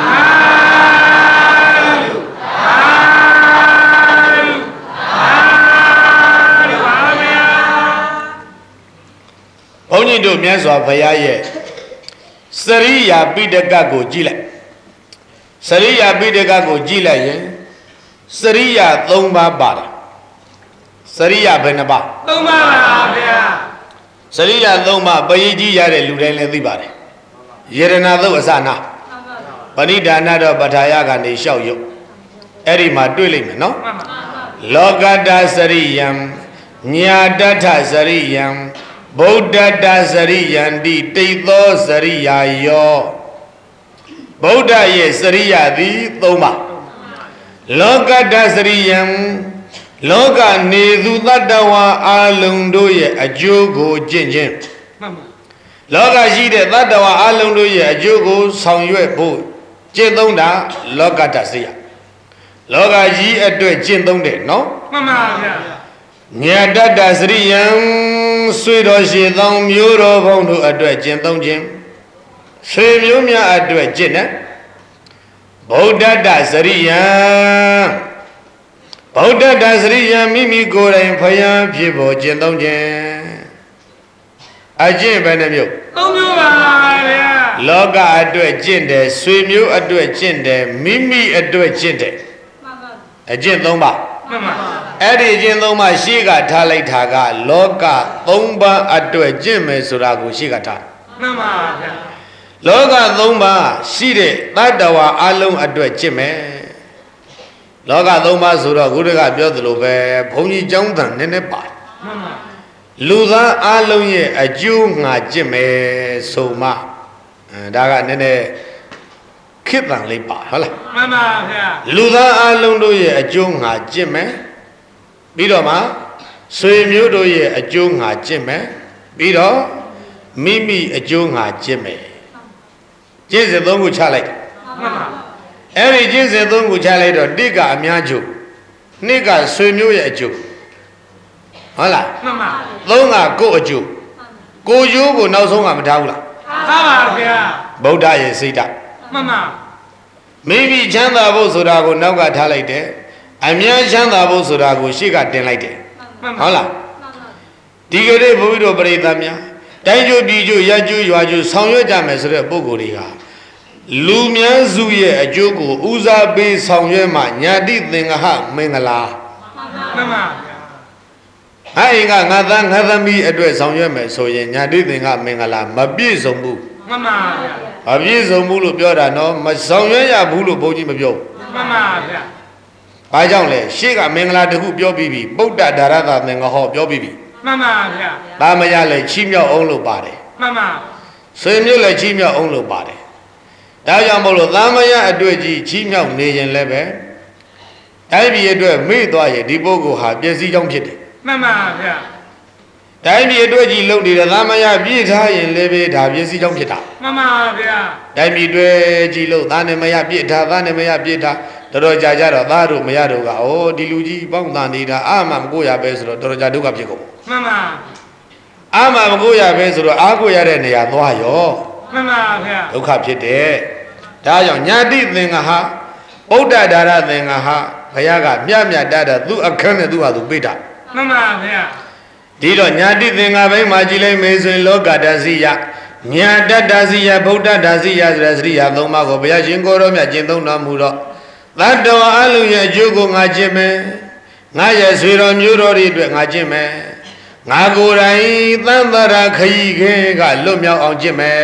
ဘုန်းကြီးတို့မြတ်စွာဘုရားရဲ့စရိယာပိဋကကိုကြည့်လိုက်စရိယာပိဋကကိုကြည့်လိုက်ရင်စရိယာသုံးပါးပါတယ်စရိယာဘယ်နှပါသုံးပါးပါဗျာစရိယာသုံးပါးပရိကြီးရတဲ့လူတိုင်းလည်းသိပါတယ်ယေရနာသုတ်အစနာပဏိဒါနတော့ပထာယကနေလျှောက်ရုပ်အဲ့ဒီမှာတွေ့လိမ့်မယ်နော်လောကတ္တစရိယံညာတ္ထစရိယံဗုဒ္ဓတ္တစရိယံတိတိသောစရိယာယောဗုဒ္ဓရဲ့စရိယာသည်သုံးပါလောကတ္တစရိယံလောကနေသူတတ္တဝါအလုံးတို့ရဲ့အကျိုးကိုကျင့်ခြင်းမှန်ပါလောကရှိတဲ့တတ္တဝါအလုံးတို့ရဲ့အကျိုးကိုဆောင်ရွက်ဖို့ကျင့်သုံးတာလောကတ္တစရိယလောကကြီးအတွက်ကျင့်သုံးတယ်နော်မှန်ပါဗျာညာတတ္တစရိယံဆွေတော်ရှိသောမျိုးတော်ဘုံတို့အတွက်ကျင့်သုံးခြင်းဆွေမျိုးများအတွက်ကျင့်တယ်ဗုဒ္ဓတ္တစရိယံဗုဒ္ဓတ္တစရိယံမိမိကိုယ်တိုင်ဖယားဖြစ်ဖို့ကျင့်သုံးခြင်းအကျင့်ပဲနှမျိုးသုံးမျိုးပါဗျာလောကအတွက်ကျင့်တယ်ဆွေမျိုးအတွက်ကျင့်တယ်မိမိအတွက်ကျင့်တယ်မှန်ပါအကျင့်သုံးပါမှန်ပါအဲ့ဒီအကျင့်သုံးပါရှေ့ကထားလိုက်တာကလောကသုံးပါအတွက်ကျင့်မယ်ဆိုတာကိုရှေ့ကထားမှန်ပါဗျာလောကသုံးပါရှိတဲ့တတ္တဝါအလုံးအတွက်ကျင့်မယ်လောကသုံးပါဆိုတော့ခုတကပြောသလိုပဲဘုန်းကြီးကျောင်းတန်နည်းနည်းပါမှန်ပါလူသားအလုံးရဲ့အကျိုးငါကျင့်မယ်ဆိုမှအဲဒါကနည်းနည်းခေတ္တလေးပါဟုတ်လားမှန်ပါဗျာလူသားအလုံးတို့ရဲ့အကျိုးငါကျင့်မယ်ပြီးတော့မှဆွေမျိုးတို့ရဲ့အကျိုးငါကျင့်မယ်ပြီးတော့မိမိအကျိုးငါကျင့်မယ်ကျင့်စဉ်သုံးခုချလိုက်မှန်ပါအဲ့ဒီကျင့်စဉ်သုံးခုချလိုက်တော့တိကအများကျိုးနှစ်ကဆွေမျိုးရဲ့အကျိုးဟုတ်လားမှန်ပါသုံးကကိုယ့်အကျိုးကိုယ်ကျိုးကိုနောက်ဆုံးကမထားဘူးလားထားပါဗျာဗုဒ္ဓရဲ့စိတ်ဓာတ်မှန်ပါမိမိချမ်းသာဖို့ဆိုတာကိုနောက်ကထားလိုက်တယ်အများချမ်းသာဖို့ဆိုတာကိုရှေ့ကတင်လိုက်တယ်ဟုတ်လားဒီကနေ့ဘုရားတို့ပရိသတ်များတိုင်းကျိုးပြည်ကျိုးရကျိုးရွာကျိုးဆောင်ရွက်ကြမယ်ဆိုတဲ့ပုဂ္ဂိုလ်တွေကလူများစုရဲ့အကျိုးကိုဦးစားပေးဆောင်ရွက်မှညာတိသင်္ဃဟမင်္ဂလာမှန်ပါဟာအင်္ဂငါသားငါသမီးအတွက်ဆောင်ရွက်မယ်ဆိုရင်ညာတိသင်္ဃမင်္ဂလာမပြည့်စုံဘူးမှန်ပါဗျာမပြည့်စုံဘူးလို့ပြောတာနော်မဆောင်ရွက်ရဘူးလို့ဘုန်းကြီးမပြောမှန်ပါဗျာဘာကြောင့်လဲရှေ့ကမင်္ဂလာတခုပြောပြီးပြီပုဒ္ဒဒါရသသင်္ဃဟောပြောပြီးပြီမှန်ပါဗျာဒါမရလဲချီးမြှောက်အောင်လို့ပါတယ်မှန်ပါဆွေမျိုးလည်းချီးမြှောက်အောင်လို့ပါတယ်ဒါကြောင့်မို့လို့သာမယအတွက်ကြီးချီးမြှောက်နေရင်လည်းပဲတိုင်းပြည်အတွက်မေ့သွားရင်ဒီပုဂ္ဂိုလ်ဟာပျက်စီးကြောင်းဖြစ်တယ်မှန်ပါဗျာတိုင်းပြည်အတွက်ကြီးလုပ်နေတဲ့သာမယပြည့်ထားရင်လည်းပဲဒါပျက်စီးကြောင်းဖြစ်တာမှန်ပါဗျာတိုင်းပြည်အတွက်ကြီးလို့သာနေမယပြည့်ထားသာနေမယပြည့်ထားတော်တော်ကြာကြတော့သားတို့မရတော့ကဩဒီလူကြီးပေါင်းတန်နေတာအာမမကိုရပဲဆိုတော့တော်တော်ကြာဒုက္ခဖြစ်ကုန်မှန်ပါအာမမကိုရပဲဆိုတော့အားကိုရတဲ့နေရာသွားရောမှန်ပါဗျာဒုက္ခဖြစ်တယ်ဒါကြောင့်ညာတိသင်္ဃဟာဗုဒ္ဓဒါရသင်္ဃဟာဘုရားကမြတ်မြတ်တတ်တဲ့သူ့အခန်းနဲ့သူ့ဟာသူပိဋကမှန်ပါဗျာဒီတော့ညာတိသင်္ဃဘိုင်းမှာကြည်လိုက်မေးဆိုရင်လောကတစီယညာတတစီယဗုဒ္ဓတစီယဆိုတဲ့စရိယာသုံးပါးကိုဘုရားရှင်ကိုရောမြတ်ကျင့်သုံးတော်မူတော့သတ္တဝါအလုံးရဲ့အကျိုးကိုငါကျင့်မယ်ငါရဲ့ဆွေတော်မျိုးတော်တွေအတွက်ငါကျင့်မယ်ငါကိုယ်တိုင်သံသရာခရီးခဲကလွတ်မြောက်အောင်ကျင့်မယ်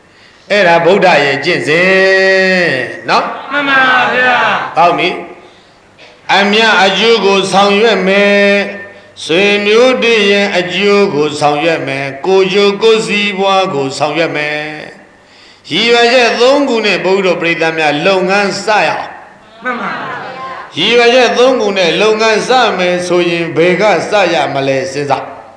အဲ့ဒါဗုဒ္ဓရဲ့ကျင့်စဉ်နော်မှန်ပါဗျာဟုတ်ပြီ Amia ajugo sang yue me Sui miu di yen ajugo sang yue me Kojo kozi bua go sang yue me Hiwa ye thongu ne Baudo Prithamya longan saya Mama Hiwa ye thongu ne longan sa me Soyin bega saya male sinza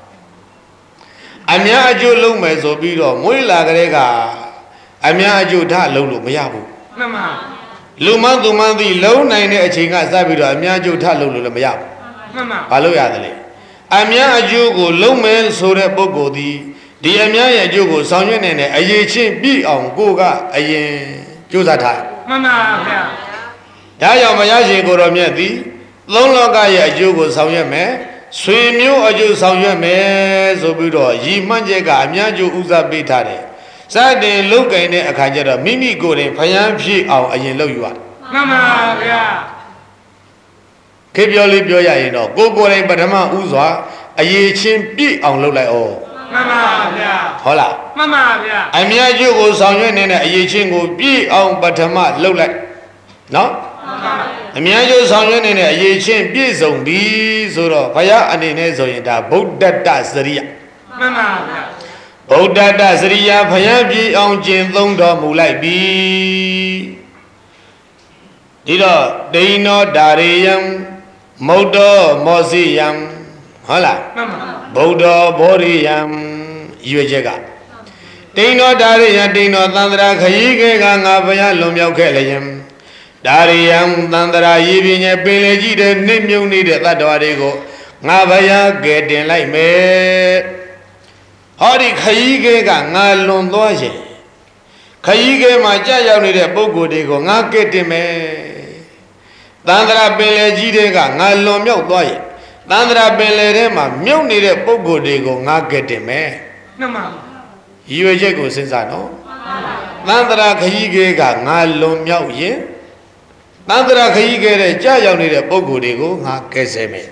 Amia aju long me so biro Muila garega Amia aju tha long lo mayabu Mama Luman tu mandi long nai ne achinga sa biro Amia aju tha long lo mayabu Mama Ba lo yadale Amia aju go long me so de poggo di Di amia ye aju go sang yue ne ne aye chin pi aung ko ga ayin jyosa tha Mama phya Da yaw ma ya shin ko ro myet di Thong loka ye aju go sang yue me Sui miu aju sang yue me so pi ro yi man che ka amia aju usa pi tha de Sa tin luk kain ne akha ja ro mimi ko tin phayan phit aung ayin luk yu ya Mama phya Ke pyo li pyo ya yin do ko ko tin pathama u swa aye chin pi aung luk lai o Mama phya Hola Mama phya Amia aju go sang yue ne ne aye chin ko pi aung pathama luk lai No Amia aju sang yue ne ne aye chin pi song bi so ro phaya ane ne so yin da Buddhatta Sariya Mama phya Buddhatta Sariya phaya pi aung chin thong do mu lai bi Di do Daino Dariyam Maudo Mosiyam Hola Mama Buddha Bodhiyam Yue che ga Daino Dariyam Daino Tandra khayi ke ga nga phaya lum myauk khe le yin Dariyam Tandra yi pi nye pin le ji de nit myung ni de tattwa de ko nga phaya ke tin lai me Hodi khayi ke ga nga lun twa yin Khayi ke ma ja yaw ni de poggo de ko nga ke tin me Tandra pin le ji de ga nga lun myauk twa yin Tandra pin le de ma myauk ni de poggo de ko nga ke tin me Mama Yue che ko sin sa no Tandra khayi ke ga nga lun myauk yin Tandra khayi ke de ja yaw ni de poggo de ko nga ke se me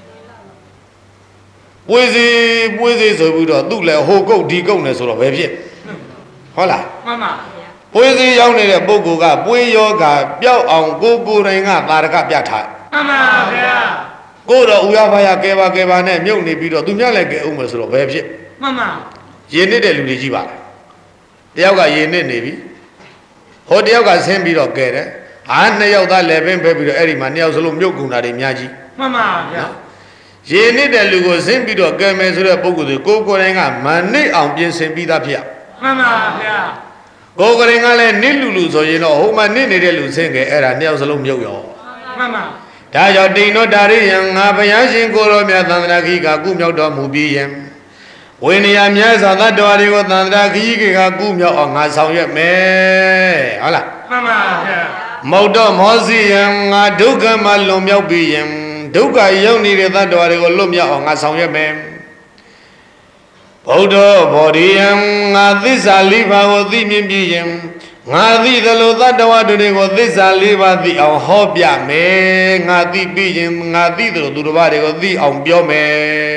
Pwe si pwe si so pi do tu le ho kuat di kuat ne so ro be phit Hola Mama Pwe si yaw ni de poggo ga pwe yo ga pyauk aung ko ko rin ga ta raka pyat tha Mama phya Ko ro u ya phaya ke ba ke ba ne myuk ni pi do tu nya le ke aung me so ro be phit Mama Yin nit de lu de ji ba Tayaw ga yin nit ne bi Ho tayaw ga sin pi do ke de Haနှစ်ယောက်သားလည်းပင်ပဲပြီးတော့အဲ့ဒီမှာနှစ်ယောက်စလုံးမြုပ်ကုန်တာတွေအများကြီး Mama phya ရေနစ်တဲ့လူကိုဆင်းပြီးတော့ကဲမယ်ဆိုတဲ့ပုဂ္ဂိုလ်တွေကိုကိုယ်တိုင်ကမနစ်အောင်ပြင်ဆင်ပြီးသားဖြစ် Mama phya ကိုယ်ကိုယ်တိုင်ကလည်းနစ်လူလူဆိုရင်တော့ဟိုမှာနစ်နေတဲ့လူဆင်းခဲ့အဲ့ဒါနှစ်ယောက်စလုံးမြုပ်ရော Mama ဒါကြောင့်တိန်တို့ဒါရိယံငါဘုရားရှင်ကိုရောမြတ်သန္တရာခိကကုမြောက်တော်မူပြီးယံဝိနည်းမြတ်စွာသတ္တဝါတွေကိုသန္တရာခိကကုမြောက်အောင်ငါဆောင်ရွက်မယ်ဟုတ်လား Mama phya မௌတော်မောစီယံငါဒုက္ခမှလွန်မြောက်ပြီးယံဒုက္ခရောက်နေတဲ့သတ္တဝါတွေကိုလွတ်မြောက်အောင်ငါဆောင်ရွက်မယ်ဗုဒ္ဓဘောဓိယံငါသစ္စာလေးပါးကိုသိမြင်ပြီးယံငါသိသလိုသတ္တဝါတွေကိုသစ္စာလေးပါးသိအောင်ဟောပြမယ်ငါသိပြီးရင်ငါသိသလိုသူတစ်ပါးတွေကိုသိအောင်ပြောမယ်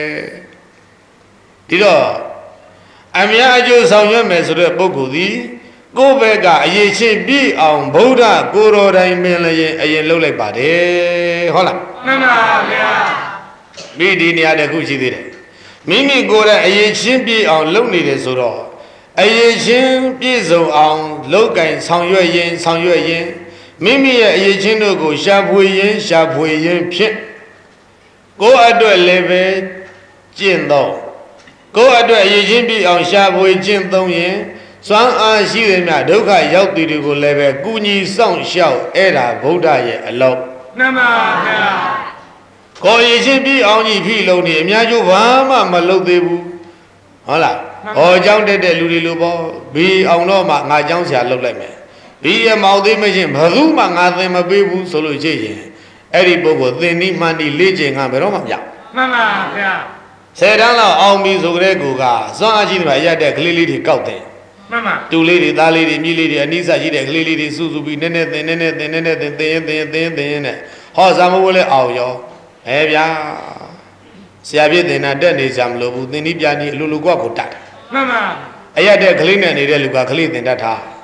ဒီတော့အမြတ်အကျိုးဆောင်ရွက်မယ်ဆိုတဲ့ပုဂ္ဂိုလ်သည်ကိုယ့်ဘက်ကအရေးချင်းပြည့်အောင်ဗုဒ္ဓကိုယ်တော်တိုင်မင်းလည်းအရင်လှုပ်လိုက်ပါတယ်ဟုတ်လား Mama phya မိဒီနေရာတစ်ခုရှိသေးတယ်မိမိကိုယ်တိုင်အရေးချင်းပြည့်အောင်လုပ်နေတယ်ဆိုတော့အရေးချင်းပြည့်စုံအောင်လောက်ကင်ဆောင်ရွက်ရင်ဆောင်ရွက်ရင်မိမိရဲ့အရေးချင်းတို့ကိုရှာဖွေရင်ရှာဖွေရင်ဖြစ်ကိုယ့်အတွက်လည်းပဲကျင့်တော့ကိုယ့်အတွက်အရေးချင်းပြည့်အောင်ရှာဖွေကျင့်သုံးရင်စွမ်းအားရှိတဲ့မြတ်ဒုက္ခရောက်သူတွေကိုလည်းပဲကုညီဆောင်ရှောက်အဲ့ဒါဗုဒ္ဓရဲ့အလောက် Mama phya ကိုယ်ရချင်းပြီးအောင်ကြီးဖိလုံးနေအများကျိုးဘာမှမလုပ်သေးဘူးဟုတ်လားဟောเจ้าတက်တဲ့လူတွေလိုပေါ့ဘီအောင်တော့မှငါเจ้าဆရာလုပ်လိုက်မယ်ဘီအမောက်သေးမချင်းဘယ်သူမှငါသင်မပေးဘူးဆိုလို့ရှိရင်အဲ့ဒီပုဂ္ဂိုလ်သင်နီးမှန်ဒီလေ့ကျင့်ငါဘယ်တော့မှမရ Mama phya ဆယ်တန်းလောက်အောင်ပြီဆိုကြတဲ့ကူကစွမ်းအားကြီးတယ်ရက်တဲ့ကလေးလေးတွေကောက်တယ် Mama တူလေးတွေသားလေးတွေမြည်လေးတွေအနိစ္စရှိတဲ့ကလေးလေးတွေစုစုပြီးနည်းနည်းသင်နည်းနည်းသင်နည်းနည်းသင်သင်ရင်သင်ရင်သင်ရင်သင်ရင်နဲ့ဟောဇာမဝဲလဲအောင်ရောအဲဗျာဆရာပြည့်တင်တာတက်နေကြမလို့ဘူးသင်္နီးပြားနီအလိုလိုကွက်ကိုတတ် Mama အရက်တဲ့ကလေးနဲ့နေတဲ့လူကကလေးသင်တတ်တာ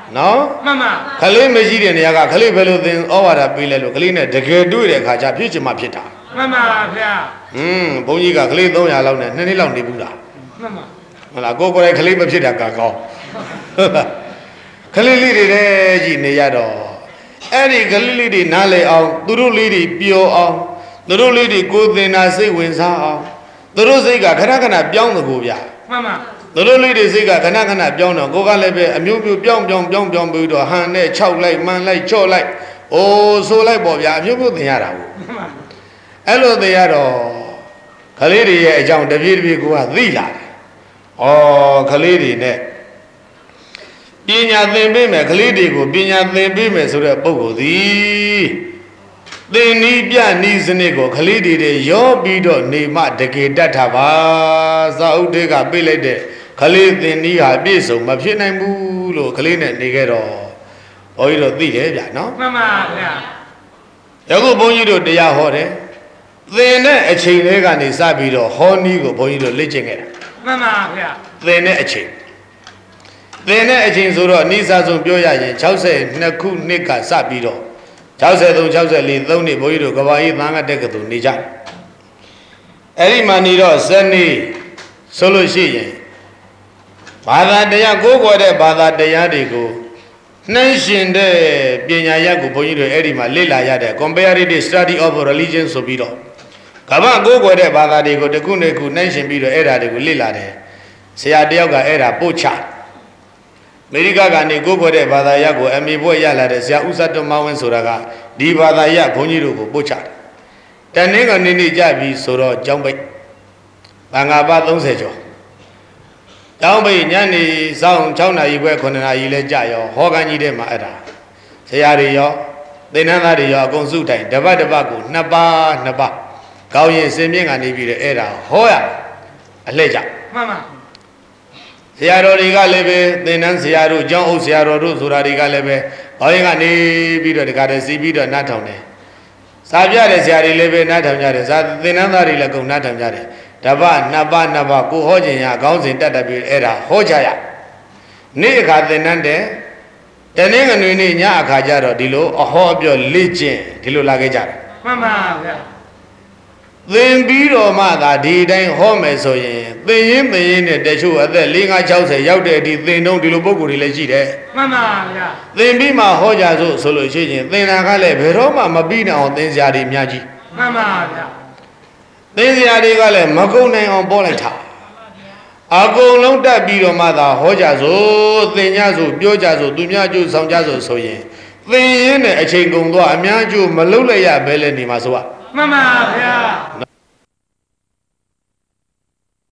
နော်မှန်ပါခလေးမရှိတဲ့နေရာကခလေးဘယ်လိုသင်ဩဝါဒပေးလဲလို့ခလေးနဲ့တကယ်တွေ့တဲ့အခါကျဖြစ်ချင်မှဖြစ်တာမှန်ပါဗျာဟွန်းဘုန်းကြီးကခလေးသုံးရာလောက်နဲ့နှစ်နှစ်လောက်နေဘူးလားမှန်ပါဟုတ်လားကိုယ်ကိုယ်တိုင်ခလေးမဖြစ်တာကကောင်းခလေးလေးတွေလည်းကြည်နေရတော့အဲ့ဒီခလေးလေးတွေနားလေအောင်သူတို့လေးတွေပျော်အောင်သူတို့လေးတွေကိုယ်သင်တာစိတ်ဝင်စားအောင်သူတို့စိတ်ကခဏခဏပြောင်းသကိုဗျာမှန်ပါသူတို့လေးတွေစိတ်ကခဏခဏပြောင်းတော့ကိုကလည်းပဲအမျိုးမျိုးပြောင်းပြောင်းပြောင်းပြောင်းပြီးတော့ဟန်နဲ့ခြောက်လိုက်မှန်လိုက်ချော့လိုက်အိုးဆိုလိုက်ပေါ့ဗျာအမျိုးမျိုးသင်ရတာဘူးမှန်ပါအဲ့လိုသင်ရတော့ခလေးတွေရဲ့အကြောင်းတပြေးတပြေးကိုကသိလာတယ်ဩခလေးတွေနဲ့ပညာသင်ပေးမယ်ခလေးတွေကိုပညာသင်ပေးမယ်ဆိုတဲ့ပုဂ္ဂိုလ်သည်သင်နီးပြနီးစနစ်ကိုခလေးတွေရောပြီးတော့နေမှတကယ်တတ်တာပါသာဥတေကပြေးလိုက်တဲ့ခလေးသင်နီးဟာပြည့်စုံမဖြစ်နိုင်ဘူးလို့ခလေးနဲ့နေခဲ့တော့ဘုန်းကြီးတို့သိတယ်ဗျာနော်မှန်ပါဗျာယခုဘုန်းကြီးတို့တရားဟောတယ်သင်တဲ့အချိန်လေးကနေစပြီးတော့ဟောနည်းကိုဘုန်းကြီးတို့လေ့ကျင့်ခဲ့တာမှန်ပါဗျာသင်တဲ့အချိန်သင်တဲ့အချိန်ဆိုတော့အနည်းစားဆုံးပြောရရင်၆၂ခုနှစ်ကစပြီးတော့၆၃ ၆၄ သုံးနှစ်ဘုန်းကြီးတို့ကဘာကြီးသံဃာတက္ကသိုလ်နေကြအဲ့ဒီမှာနေတော့ဇနီးဆိုလို့ရှိရင်ဘာသာတရားကိုးကွယ်တဲ့ဘာသာတရားတွေကိုနှိုင်းရှင်တဲ့ပညာရပ်ကိုဘုန်းကြီးတို့အဲ့ဒီမှာလေ့လာရတဲ့ comparative study of religion ဆိုပြီးတော့ကမ္ဘာကိုးကွယ်တဲ့ဘာသာတွေကိုတစ်ခုနဲ့တစ်ခုနှိုင်းရှင်ပြီးတော့အဲ့ဒါတွေကိုလေ့လာတယ်ဆရာတယောက်ကအဲ့ဒါပို့ချအမေရိကကနေကိုးကွယ်တဲ့ဘာသာရပ်ကို M A ဘွဲ့ရလာတဲ့ဆရာဦးစတ်တော်မဝင်းဆိုတာကဒီဘာသာရပ်ဘုန်းကြီးတို့ကိုပို့ချတယ်တန်နေကနေနေကြပြီဆိုတော့ကျောင်းပိတ်ဘာငါပါသုံးဆယ်ကျော်ကျောင်းပိတ်ညနေစောင်း၆နာရီခွဲခုနှစ်နာရီလဲကြာရောဟောကန်ကြီးတဲ့မှာအဲ့ဒါဆရာတွေရောသင်္นานသားတွေရောအကုန်စုတိုင်တပတ်တပတ်ကိုနှစ်ပါးနှစ်ပါးကောင်းရင်စင်မြင့်ကနေပြီးတော့အဲ့ဒါဟောရအလှည့်ကြမှန်ပါဆရာတော်တွေကလည်းပဲသင်္นานဆရာတို့ကျောင်းအုပ်ဆရာတော်တို့ဆိုတာတွေကလည်းပဲဘောင်းရင်ကနေပြီးတော့ဒီကတည်းစီပြီးတော့နားထောင်တယ်စာပြတဲ့ဆရာတွေလည်းပဲနားထောင်ကြတယ်ဇာသင်္นานသားတွေလည်းကုန်နားထောင်ကြတယ်တပတ်နှစ်ပတ်နှစ်ပတ်ကိုဟောခြင်းရအကောင်းစဉ်တက်တက်ပြီးအဲ့ဒါဟောကြရနေ့အခါသင်္นานတဲ့တနေ့ငွေနေ့ညအခါကျတော့ဒီလိုအဟောအပြောလေ့ကျင့်ဒီလိုလာခဲ့ကြတယ်မှန်ပါဗျာသင်ပြီးတော့မှသာဒီတိုင်းဟောမယ်ဆိုရင်သင်ရင်သင်ရင်နဲ့တချို့အသက်၄၅၆၀ရောက်တဲ့အထိသင်တော့ဒီလိုပုံကိုယ်တွေလည်းရှိတယ်မှန်ပါဗျာသင်ပြီးမှဟောကြစို့ဆိုလို့ရှိရင်သင်တာကလည်းဘယ်တော့မှမပြီးနိုင်အောင်သင်စရာတွေအများကြီးမှန်ပါဗျာသင်စရာတွေကလည်းမကုန်နိုင်အောင်ပေါ်လိုက်တာအကုန်လုံးတက်ပြီးတော့မှသာဟောကြစို့သင်ကြစို့ပြောကြစို့သူများကျိုးဆောင်ကြစို့ဆိုရင်သင်ရင်နဲ့အချိန်ကုန်တော့အများကျိုးမလုံးလိုက်ရဘဲလဲနေမှာဆိုอ่ะမှန်ပါဗျာ